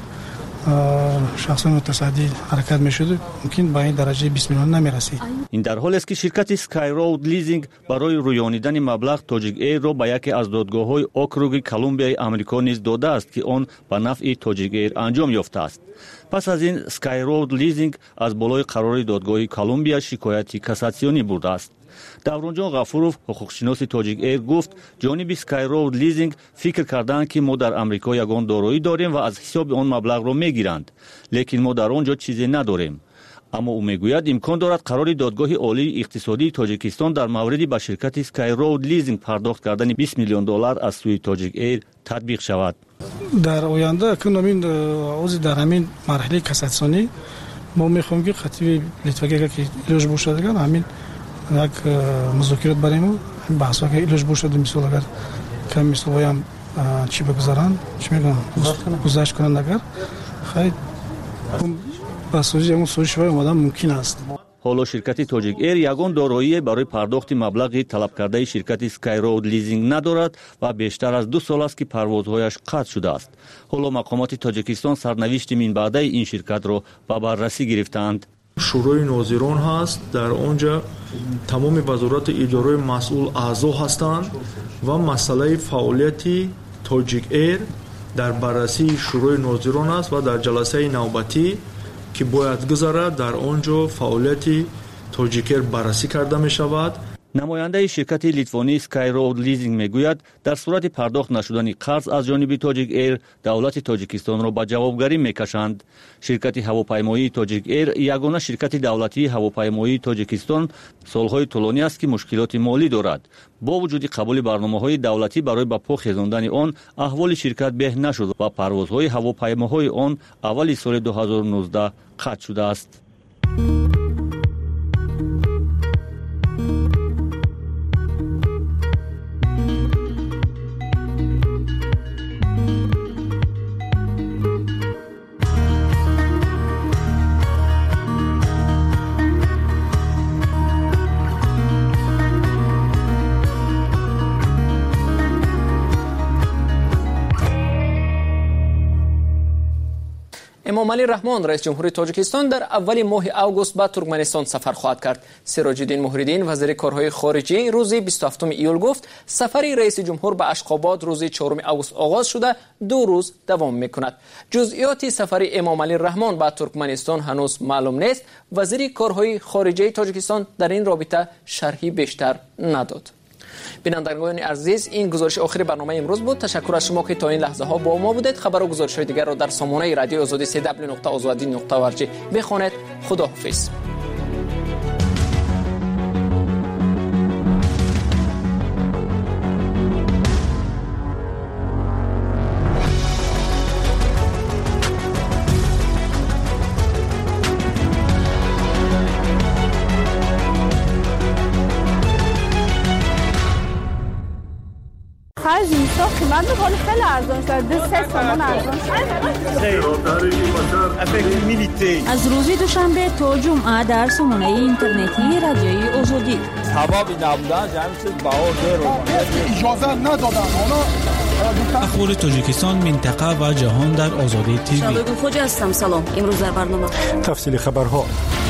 شخصان متصدی حرکت میشد ممکن به این درجه بیست میلیون نمیرسید.
این در حالی است که شرکت اسکای رود لیزینگ برای رویانیدن مبلغ تاجیک ایر را به یکی از دادگاه‌های اوکروگ کلمبیای آمریکا نیز داده است که آن به نفع تاجیک ایر انجام یافته است. پس از این اسکای رود لیزینگ از بالای قرار دادگاه کلمبیا شکایتی کاساسیونی برده است. دورونجان غفوروف حقوقشناس تاجیک ایر گفت جانب اسکای رود لیزینگ فکر کردند که ما در امریکا یگان دارایی داریم و از حساب آن مبلغ را میگیرند، لیکن ما در آنجا چیزی نداریم. اما او میگوید امکان دارد قرار دادگاه عالی اقتصادی تاجیکستان در مورد به شرکت اسکای رود لیزینگ پرداخت کردن بیست میلیون دلار از سوی تاجیک ایر تطبیق شود.
در آینده که نمین عضو در همین مرحله کاساسیونی ما میخواهیم که خطیب لیتواگی که ایلوژ باشد همین یک مذاکرات بریم بحثا که ایلوژ باشد مثلا اگر کم مثلا هم چی بگذارن چی میگن گذاشت کنن اگر خیلی بسازی همون سویش های اومدن ممکن است.
حالا شرکت تاجیک ایر یگان دارایی برای پرداخت مبلغ طلب کرده شرکت اسکای رود لیزینگ ندارد و بیشتر از دو سال است که پروازهایش قطع شده است. حالا مقامات تاجیکستان سرنوشت من بعده این شرکت را به بررسی گرفتند.
شورای ناظران هست، در آنجا تمام وزارت اداره مسئول اعضا هستند و مسئله فعالیت تاجیک ایر در بررسی شورای ناظران است و در جلسه نوبتی که باید گذرد در آنجا فعالیت تاجیک ایر بررسی کرده می شود.
نماینده شرکت لیتوانی اسکای رود لیزینگ میگوید در صورت پرداخت نشدن قرض از جانب تاجیک ایر دولت تاجیکستان را به جوابگری میکشند. شرکت هواپیمایی تاجیک ایر یگانه شرکت دولتی هواپیمایی تاجیکستان سالهای طولانی است که مشکلات مالی دارد. با وجود قبول برنامه‌های دولتی برای به پا خیزاندن آن احوال شرکت به نشد و پروازهای هواپیماهای آن اول سال دو هزار و نوزده قطع شده است.
امام علی رحمان رئیس جمهوری تاجیکستان در اول ماه اوگوست به ترکمنستان سفر خواهد کرد. سراج الدین محریدین وزیر کارهای خارجه روز بیست و هفتم ایول گفت سفر رئیس جمهور به اشخاباد روز چهارم اوگوست آغاز شده دو روز دوام میکند. جزئیات سفر امام علی رحمان به ترکمنستان هنوز معلوم نیست. وزیر کارهای خارجه تاجیکستان در این رابطه شرحی بیشتر نداد. بینندگان عزیز، این گزارش آخری برنامه امروز بود. تشکر از شما که تا این لحظه ها با ما بودید. خبر و گزارش های دیگر را در سامانه رادیو آزادی سی دبلیو نقطه آزادی نقطه او آر جی بخوانید. خداحافظ.
از این سا قیمت به حال خیلی ارزان شده. سه سامان ارزان شده.
از روز دوشنبه تا جمعه در سامانه اینترنتی رادیوی آزادی.
سببی نبودن جمعیت بها زیرو
اجازه ندادن.
اخبار تاجیکستان، منطقه و جهان در آزادی تیوی.
شادو خوج هستم. سلام. امروز در برنامه
تفصیل خبرها.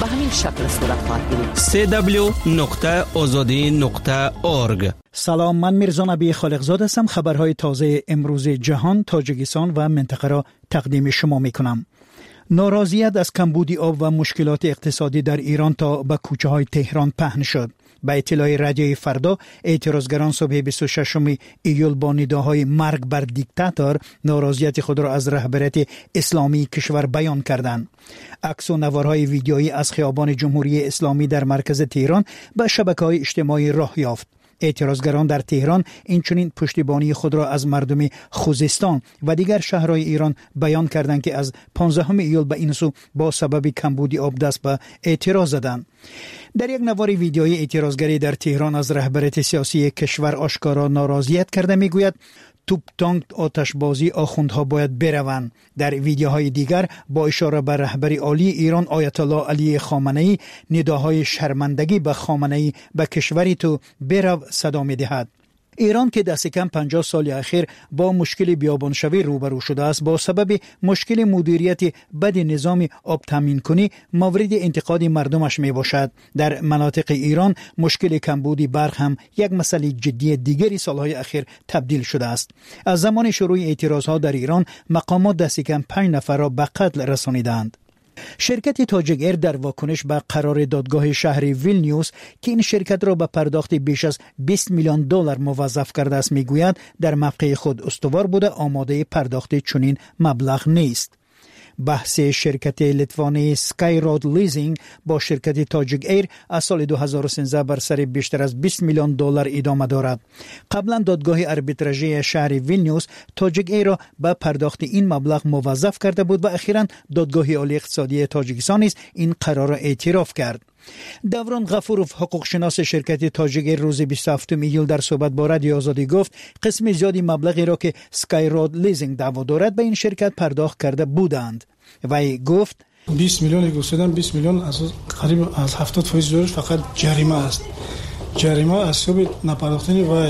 به همین شکل صورت خواهد گرفت.
سی دبلیو نقطه آزادی نقطه اورگ.
سلام، من میرزا نبی خالقزاد هستم. خبرهای تازه امروز جهان، تاجیکستان و منطقه را تقدیم شما میکنم. ناراضیت از کمبود آب و مشکلات اقتصادی در ایران تا به کوچه های تهران پهن شد. به اطلاع رادیوی فردا، اعتراضگران صبح بیست و ششم ایول با نداهای مرگ بر دیکتاتور ناراضیت خود را از رهبریت اسلامی کشور بیان کردند. عکس و نوارهای ویدیویی از خیابان جمهوری اسلامی در مرکز تهران به شبکه‌های اجتماعی راه یافت. اعتراضگران در تهران اینچنین پشتیبانی خود را از مردم خوزستان و دیگر شهرهای ایران بیان کردند که از پانزدهم ایول به این سو با سبب کمبود آب دست به اعتراض زدند. در یک نوار ویدیویی اعتراضگری در تهران از رهبریت سیاسی کشور آشکارا ناراضیت کرده میگوید توپ تانک آتشبازی آخوندها باید بروند. در ویدیوهای دیگر با اشاره به رهبر عالی ایران آیت الله علی خامنه‌ای نداهای شرمندگی به خامنه‌ای به کشوری تو برو صدا می‌دهد. ایران که دست کم پنجاه سال اخیر با مشکل بیابانشوی روبرو شده است، با سبب مشکل مدیریت بد نظام آب تامین کنی مورد انتقاد مردمش می باشد. در مناطق ایران مشکل کمبود برق هم یک مسئله جدی دیگری سالهای اخیر تبدیل شده است. از زمان شروع اعتراضها در ایران مقامات دست کم پنج نفر را به قتل رسانیدند. شرکت تاجیک ایر در واکنش به قرار دادگاه شهر ویلنیوس که این شرکت را به پرداخت بیش از بیست میلیون دلار موظف کرده است میگوید در موقع خود استوار بوده آماده پرداخت چنین مبلغ نیست. بحث شرکت لیتوانی سکای رود لیزینگ با شرکت تاجیک ایر از سال دو هزار و سیزده بر سر بیشتر از بیست میلیون دلار ادامه دارد. قبلا دادگاه آربیتراژی شهر ویلنیوس تاجیک ایر را به پرداخت این مبلغ موظف کرده بود و اخیراً دادگاه عالی اقتصادی تاجیکستان نیز این قرار را اعتراف کرد. دوران غفورов حقوق شناس شرکت تاجیک ایر روز بیست و هفتم ایول در صحبت با رادیو آزادی گفت قسم زیادی مبلغی را که سکای رود لیزینگ دعوا دارد به این شرکت پرداخت کرده بودند. وی گفت
بیست میلیون گفتن بیست میلیون از قریب از هفتاد درصد زورش فقط جریمه است. جریمه از سبب نپرداختن و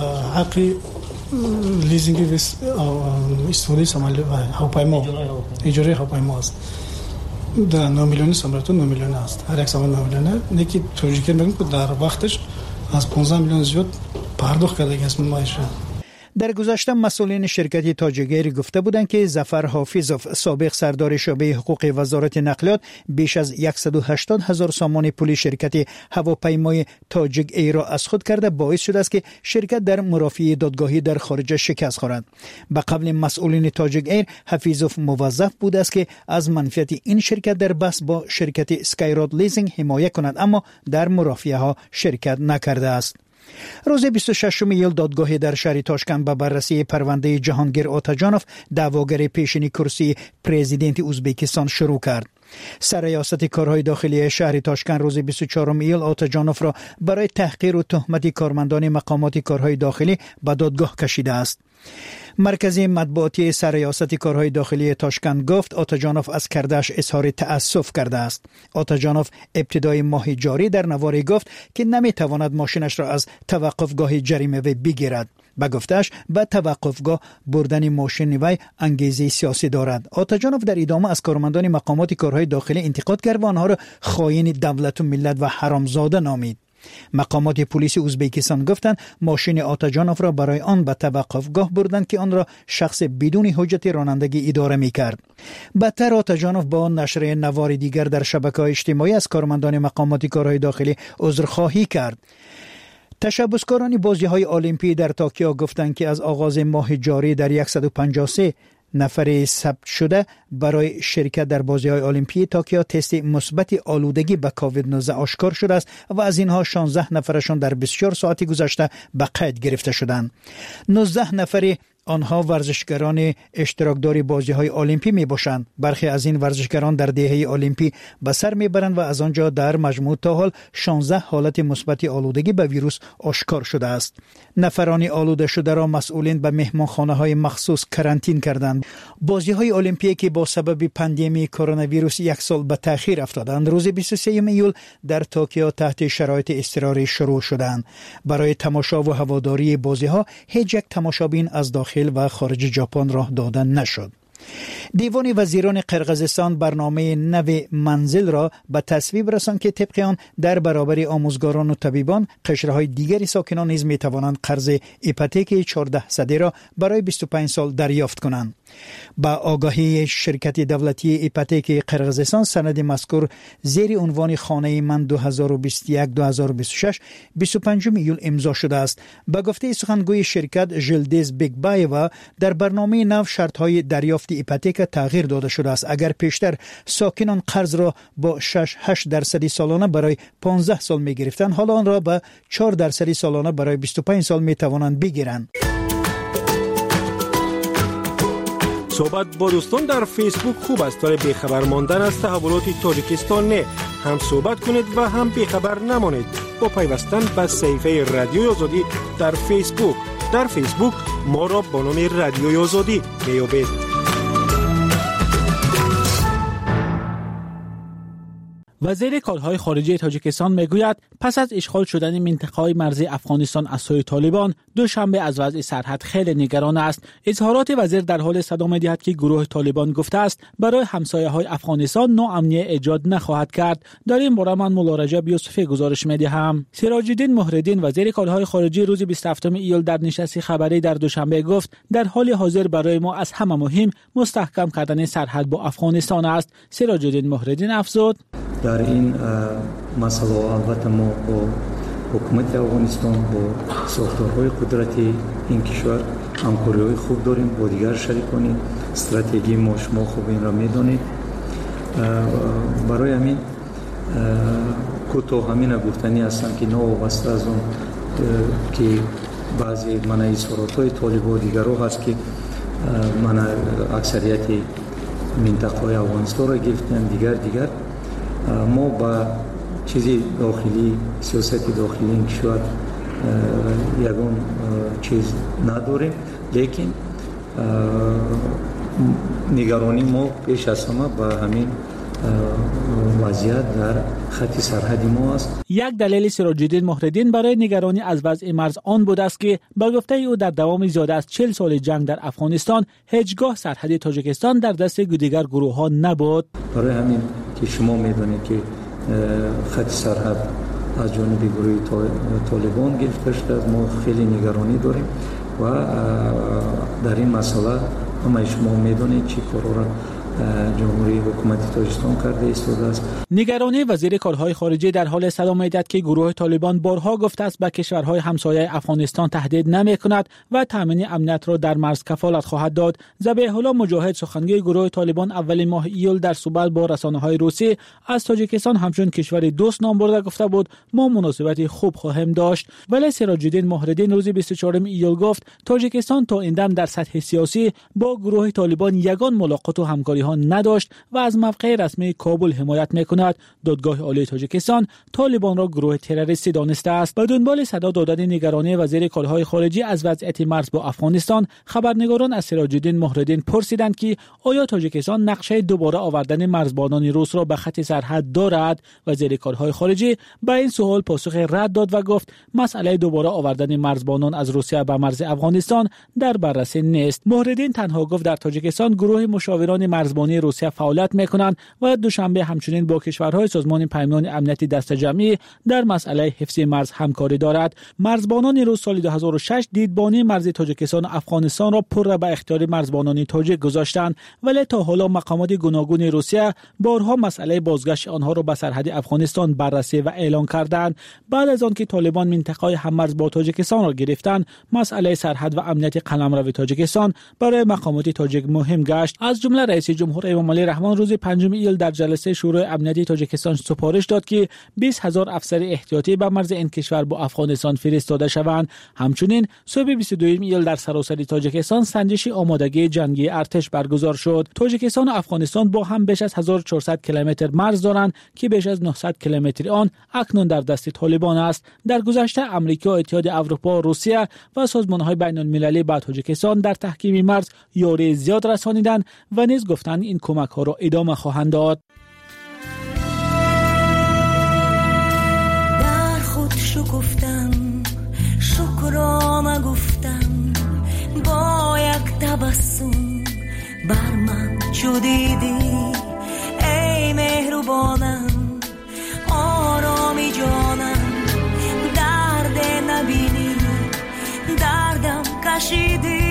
حق لیزینگ و استفاده سامانه هواپیما اجاره هواپیما است. در نه میلیون سامانه نه میلیون است. هر یک سامان نه میلیونه. نکی تاجیک میگن که در وقتش از پانزده میلیون زیاد پرداخت کرده است مایشه.
در گذشته مسئولین شرکت تاجیک ایر گفته بودند که ظفر حافظوف سابق سردار شعبه حقوق وزارت نقلیات بیش از صد و هشتاد هزار سامان پول شرکت هواپیمای تاجیک ایر را از خود کرده باعث شده است که شرکت در مرافعه دادگاهی در خارج شکست خورد. به قبل مسئولین تاجیک ایر حافظوف موظف بود است که از منفعت این شرکت در بحث با شرکت سکای رود لیزینگ حمایت کند، اما در مرافعه ها شرکت نکرده است. روز بیست و ششم ایول دادگاه در شهر تاشکند به بررسی پرونده جهانگیر آتاجانوف دعواگر پیشین کرسی پرزیدنت ازبکستان شروع کرد. سرریاست کارهای داخلی شهر تاشکند روز بیست و چهارم ایول آتاجانوف را برای تحقیر و تهمت کارمندان مقامات کارهای داخلی به دادگاه کشیده است. مرکز مطبوعاتی سرریاست کارهای داخلی تاشکند گفت آتاجانوف از کردش اظهار تأسف کرده است. آتاجانوف ابتدای ماه جاری در نواری گفت که نمیتواند ماشینش را از توقفگاه جریمه وی بگیرد. به گفتش به توقفگاه بردن ماشین وی انگیزه سیاسی دارد. آتاجانوف در ادامه از کارمندان مقامات کارهای داخلی انتقاد کرد و آنها را خائن دولت و ملت و حرامزاده نامید. مقامات پلیس ازبکستان گفتند ماشین آتاجانوف را برای آن به توقفگاه بردند که آن را شخص بدون حجت رانندگی اداره می‌کرد. بدتر آتاجانوف با نشر نوار دیگر در شبکه‌های اجتماعی از کارمندان مقامات کارهای داخلی عذرخواهی کرد. تشبثکاران بازی‌های المپی در توکیو گفتند که از آغاز ماه جاری در صد و پنجاه و سه نفر ثبت شده برای شرکت در بازی‌های المپی توکیو تست مثبت آلودگی به کووید نوزده آشکار شده است و از اینها شانزده نفرشان در بیست و چهار ساعت گذشته به قید گرفته شدند. نوزده نفر آنها ورزشگران اشتراکدار بازی‌های المپی میباشند. برخی از این ورزشگران در دهه المپی به سر میبرند و از آنجا در مجموع تا حال شانزده حالت مثبت آلودگی به ویروس آشکار شده است. نفران آلوده شده را مسئولین به مهمانخانه‌های مخصوص کرانتین کردند. بازی‌های المپی که با سبب پاندمی کرونا ویروس یک سال به تأخیر افتادند روز بیست و سوم ایول در توکیو تحت شرایط اضطراری شروع شدند. برای تماشا و هواداری بازی‌ها هیچ یک تماشابین از داخل و خارج ژاپن راه دادن نشد. دیوان وزیران قرقیزستان برنامه نو منزل را به تصویب رساند که طبق آن در برابر آموزگاران و طبیبان قشرهای دیگری ساکنان نیز می توانند قرض ایپاتیک چهارده صدی را برای بیست و پنج سال دریافت کنند. با آگاهی شرکت دولتی ایپاتیک قرقیزستان سند مذکور زیر عنوان خانه من دو هزار و بیست و یک دو هزار و بیست و شش بیست و پنجم ایول امضا شده است. با گفته سخنگوی شرکت ژلدز بیگبایوا در برنامه نو شرط‌های دریافت ایپاتیک تغییر داده شده است. اگر پیشتر ساکنان قرض را با شش هشت درصدی سالانه برای پانزده سال می گرفتند، حالا آن را با چهار درصدی سالانه برای بیست و پنج سال می توانند بگیرند.
صحبت با دوستان در فیسبوک خوب است، ولی بیخبر ماندن از تحولات تاجیکستان نه. هم صحبت کنید و هم بیخبر نمانید با پیوستن به صفحه رادیوی آزادی در فیسبوک. در فیسبوک ما را با نام رادیوی آزادی میابید.
وزیر کارهای خارجه تاجیکستان میگوید پس از اشغال شدن منطقه‌های مرزی افغانستان از سوی طالبان دوشنبه از وضع سرحد خیلی نگران است. اظهارات وزیر در حال صدا می‌دهد که گروه طالبان گفته است برای همسایه‌های افغانستان ناامنی ایجاد نخواهد کرد. در این باره من مولا رجب یوسفی گزارش می‌دهم. سراج الدین مهرالدین وزیر کارهای خارجه روز بیست و هفتم ایول در نشست خبری در دوشنبه گفت در حال حاضر برای ما از همه مهم مستحکم کردن سرحد با افغانستان است. سراج الدین مهرالدین افزود
در این مسئله البته ما با حکومت افغانستان با ساختارهای قدرتی این کشور همکاری‌های خوب داریم با دیگر شریکان. استراتژی ما شما خوب این را می‌دانید. برای همین کوتاه همین گفتنی هستم که نوابسته از اون که بعضی من اظهارات‌های طالب و دیگرها هست که من اکثریت منطقه‌های افغانستان را گرفتن دیگر دیگر ما با چیزی داخلی سیاست داخلی این کشور یگان چیز نداریم، لیکن نگرانی ما پیش از همه با همین وضعیت در خط سرحدی ما است.
یک دلیل سراج الدین مهرالدین برای نگرانی از وضع مرز آن بود است که با گفته او در دوام زیاده از چهل سال جنگ در افغانستان هیچگاه سرحد تاجیکستان در دست دیگر گروه ها نبود.
برای همین که شما میدونید که خط سرحد از جانب گروه طالبان گرفته شده، ما خیلی نگرانی داریم و در این مسئله همه شما میدونید چی کارا را جمهوری حکومت تاجیکستان کرده ایستاده است.
نگرانی وزیر کارهای خارجه در حال صدا می‌دهد که گروه طالبان بارها گفته است به کشورهای همسایه افغانستان تهدید نمی‌کند و تامین امنیت را در مرز کفالت خواهد داد. ذبیح الله مجاهد سخنگوی گروه طالبان اولین ماه ایول در صحبت با رسانه‌های روسی از تاجیکستان همچون کشور دوست نام برده گفته بود ما مناسبت خوب خواهیم داشت. ولی سراج الدین مهرالدین روز بیست و چهارم ایول گفت تاجیکستان تا این دم در سطح سیاسی با گروه طالبان یگان ملاقات و همکاری نداشت و از موقع رسمی کابل حمایت میکند. دادگاه عالی تاجیکستان طالبان را گروه تروریستی دانسته است. به دنبال صدا دادن نگرانی وزیر کارهای خارجه از وضعیت مرز با افغانستان، خبرنگاران از سراج الدین مهرالدین پرسیدند که آیا تاجیکستان نقشه دوباره آوردن مرزبانان روس را به خط سرحد دارد؟ وزیر کارهای خارجه به این سوال پاسخ رد داد و گفت مسئله دوباره آوردن مرزبانان از روسیه به مرز افغانستان در بررسی نیست. مهرالدین تنها گفت در تاجیکستان گروه مشاوران مرزبانی روسیه فعالیت میکنند و دوشنبه همچنین با کشورهای سازمان پیمان امنیتی دست جمعی در مسئله حفظ مرز همکاری دارد. مرزبانان روس سال دو هزار و شش دیدبانی مرز تاجیکستان و افغانستان را پر را به اختیار مرزبانان تاجیک گذاشتند، ولی تا حالا مقامات گوناگون روسیه بارها مسئله بازگشت آنها را به سرحد افغانستان بررسی و اعلان کردند. بعد از آنکه طالبان منطقه هممرز با تاجیکستان را گرفتند، مسئله سرحد و امنیت قلمرو تاجیکستان برای مقامات تاجیک مهم گشت. از جمله رئیس جمهور امام علی رحمان روز پنجم ایول در جلسه شورای امنیتی تاجیکستان سپارش داد که بیست هزار افسر احتیاطی به مرز این کشور با افغانستان فرستاده شوند. همچنین صبح بیست و دوم ایول در سراسر تاجیکستان سنجش آمادگی جنگی ارتش برگزار شد. تاجیکستان و افغانستان با هم بیش از هزار و چهارصد کیلومتر مرز دارند که بیش از نهصد کیلومتر آن اکنون در دست طالبان است. در گذشته امریکا، اتحاد اروپا، روسیه و سازمان‌های بین‌المللی به تاجیکستان در تحکیم مرز یاری زیاد رسانیدند و نیز گفتند این کمک ها را ادامه خواهند داد.
در خود شکفتم شکرام گفتم با یک تبسم بر من چو دیدی ای مهربانم آرامی جانم درد نبینی دردم کشیدی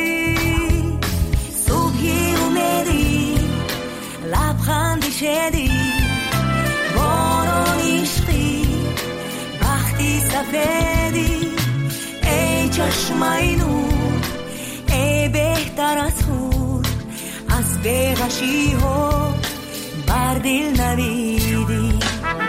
صبحی اومدی لبخندی شدی باران عشقی وقتی سفیدی ای چشمای نور ای بهتر از خور از بیغشی ها بر دل نویدی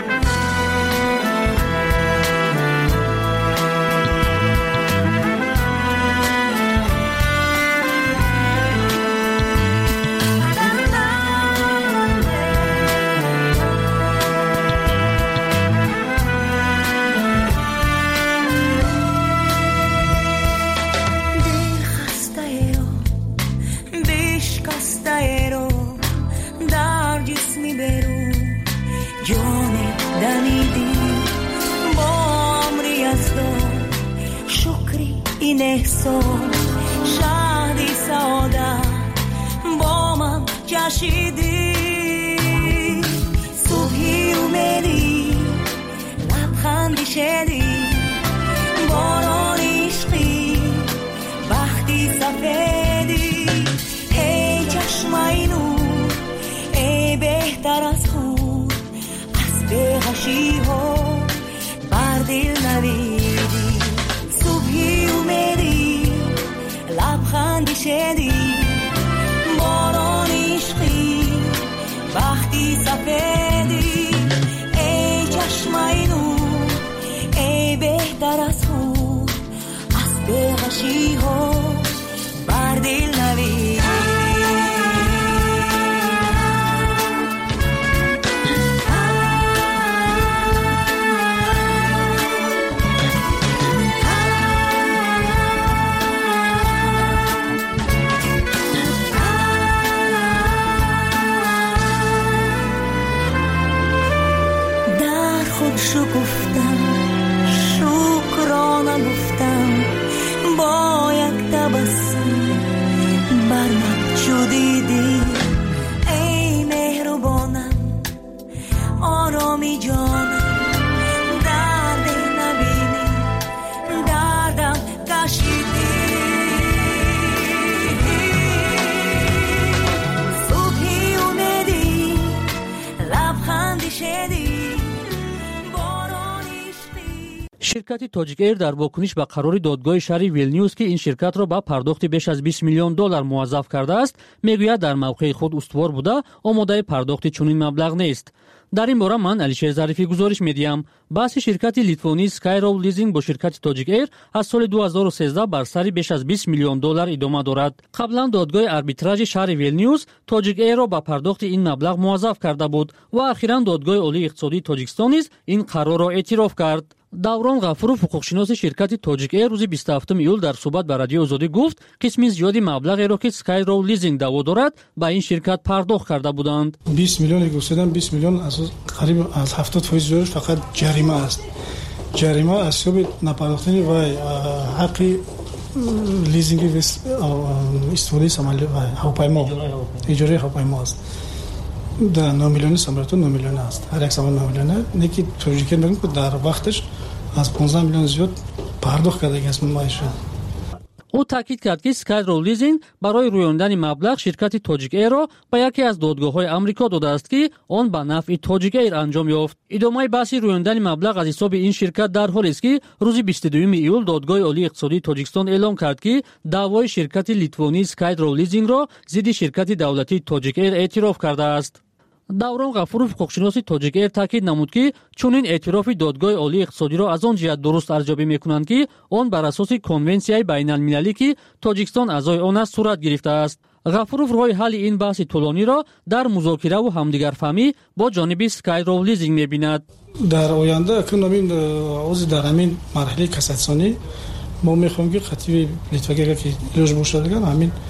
این احساس شادی سعادت با من کشیدی صبحی اومدی لبخندی شدی باران عشقی وقتی سفیدی ای چشمای نور ای بهتر از خود از بیغشی ها بر دل نویدی اومدی لبخندی شدی باران عشقی وقتی سفیدی ای چشمای نور ای بهتر از خود از بیغشی ها بر دل نویدی شو گفتم شکرانه گفتم با یک تبسم بر من چو دیدی ای مهربانم آرامی جانم درد نبینی دردم کشیدی صبحی اومدی لبخندی شدی
شرکت تاجیک ایر در واکنش به قرار دادگاه شهر ویلنیوس که این شرکت را با پرداخت بیش از بیست میلیون دلار موظف کرده است میگوید در موقع خود استوار بوده آماده پرداخت چنین مبلغ نیست. در این باره من علیشیر ظریفی گزارش میدیم. بحث شرکت لیتوانی سکایرول لیزینگ با شرکت تاجیک ایر از سال دو هزار و سیزده بر سر بیش از بیست میلیون دلار ادامه دارد. قبلا دادگاه آربیتراژ شهر ویلنیوس تاجیک ایر را با پرداخت این مبلغ موظف کرده بود و اخیراً دادگاه عالی اقتصادی تاجیکستان نیز این قرار را اعتراف کرد. دوران غفورов حقوقشناس شرکت تاجیک ایر روز بیست و هفتم ایول در صحبت با رادیو آزادی گفت قسمی زیادی مبلغی را که سکایرول لیزینگ دعوا دارد با این شرکت پرداخت کرده بودند.
بیست میلیون گفتن بیست میلیون از قریب از هفتاد درصد زورش فقط جریمه است. جریمه از سبب نپرداختن و حق لیزینگ و استفاده سامانه هواپیما اجاره هواپیما است. در نه میلیون سامانه نه میلیون است. هر یک سامان نه میلیون نه که تاجیک میگن که در وقتش از پانزده میلیون زیاد پرداخت کرده است مایشه.
او تاکید کرد که سکایرول لیزینگ برای رویاندن مبلغ شرکت تاجیک ایر را به یکی از دادگاه‌های آمریکا داده است که آن به نفع تاجیک ایر انجام یافت. ادامه بحث رویاندن مبلغ از حساب این شرکت در حالی است که روز بیست و دوم ایول دادگاه عالی اقتصادی تاجیکستان اعلام کرد که دعوای شرکت لیتوانی سکایرول لیزینگ را ضد شرکت دولتی تاجیک ایر اعتراف کرده است. دوران غفورов حقوقشناس تاجیک ایر تاکید نمود که چنین اعتراف دادگاه عالی اقتصادی را از آن جهت درست ارزیابی میکنند که آن بر اساس کنونسیای بین المللی که تاجیکستان اعضای آن است صورت گرفته است. غفورов راه حل این بحث طولانی را در مذاکره و همدیگرفهمی با جانب سکایرول لیزینگ میبیند.
در آینده که نمین عضو در همین مرحله کاساسیونی ما میخوایم که خطیب لیتوانی که لوژ بوشادگان همین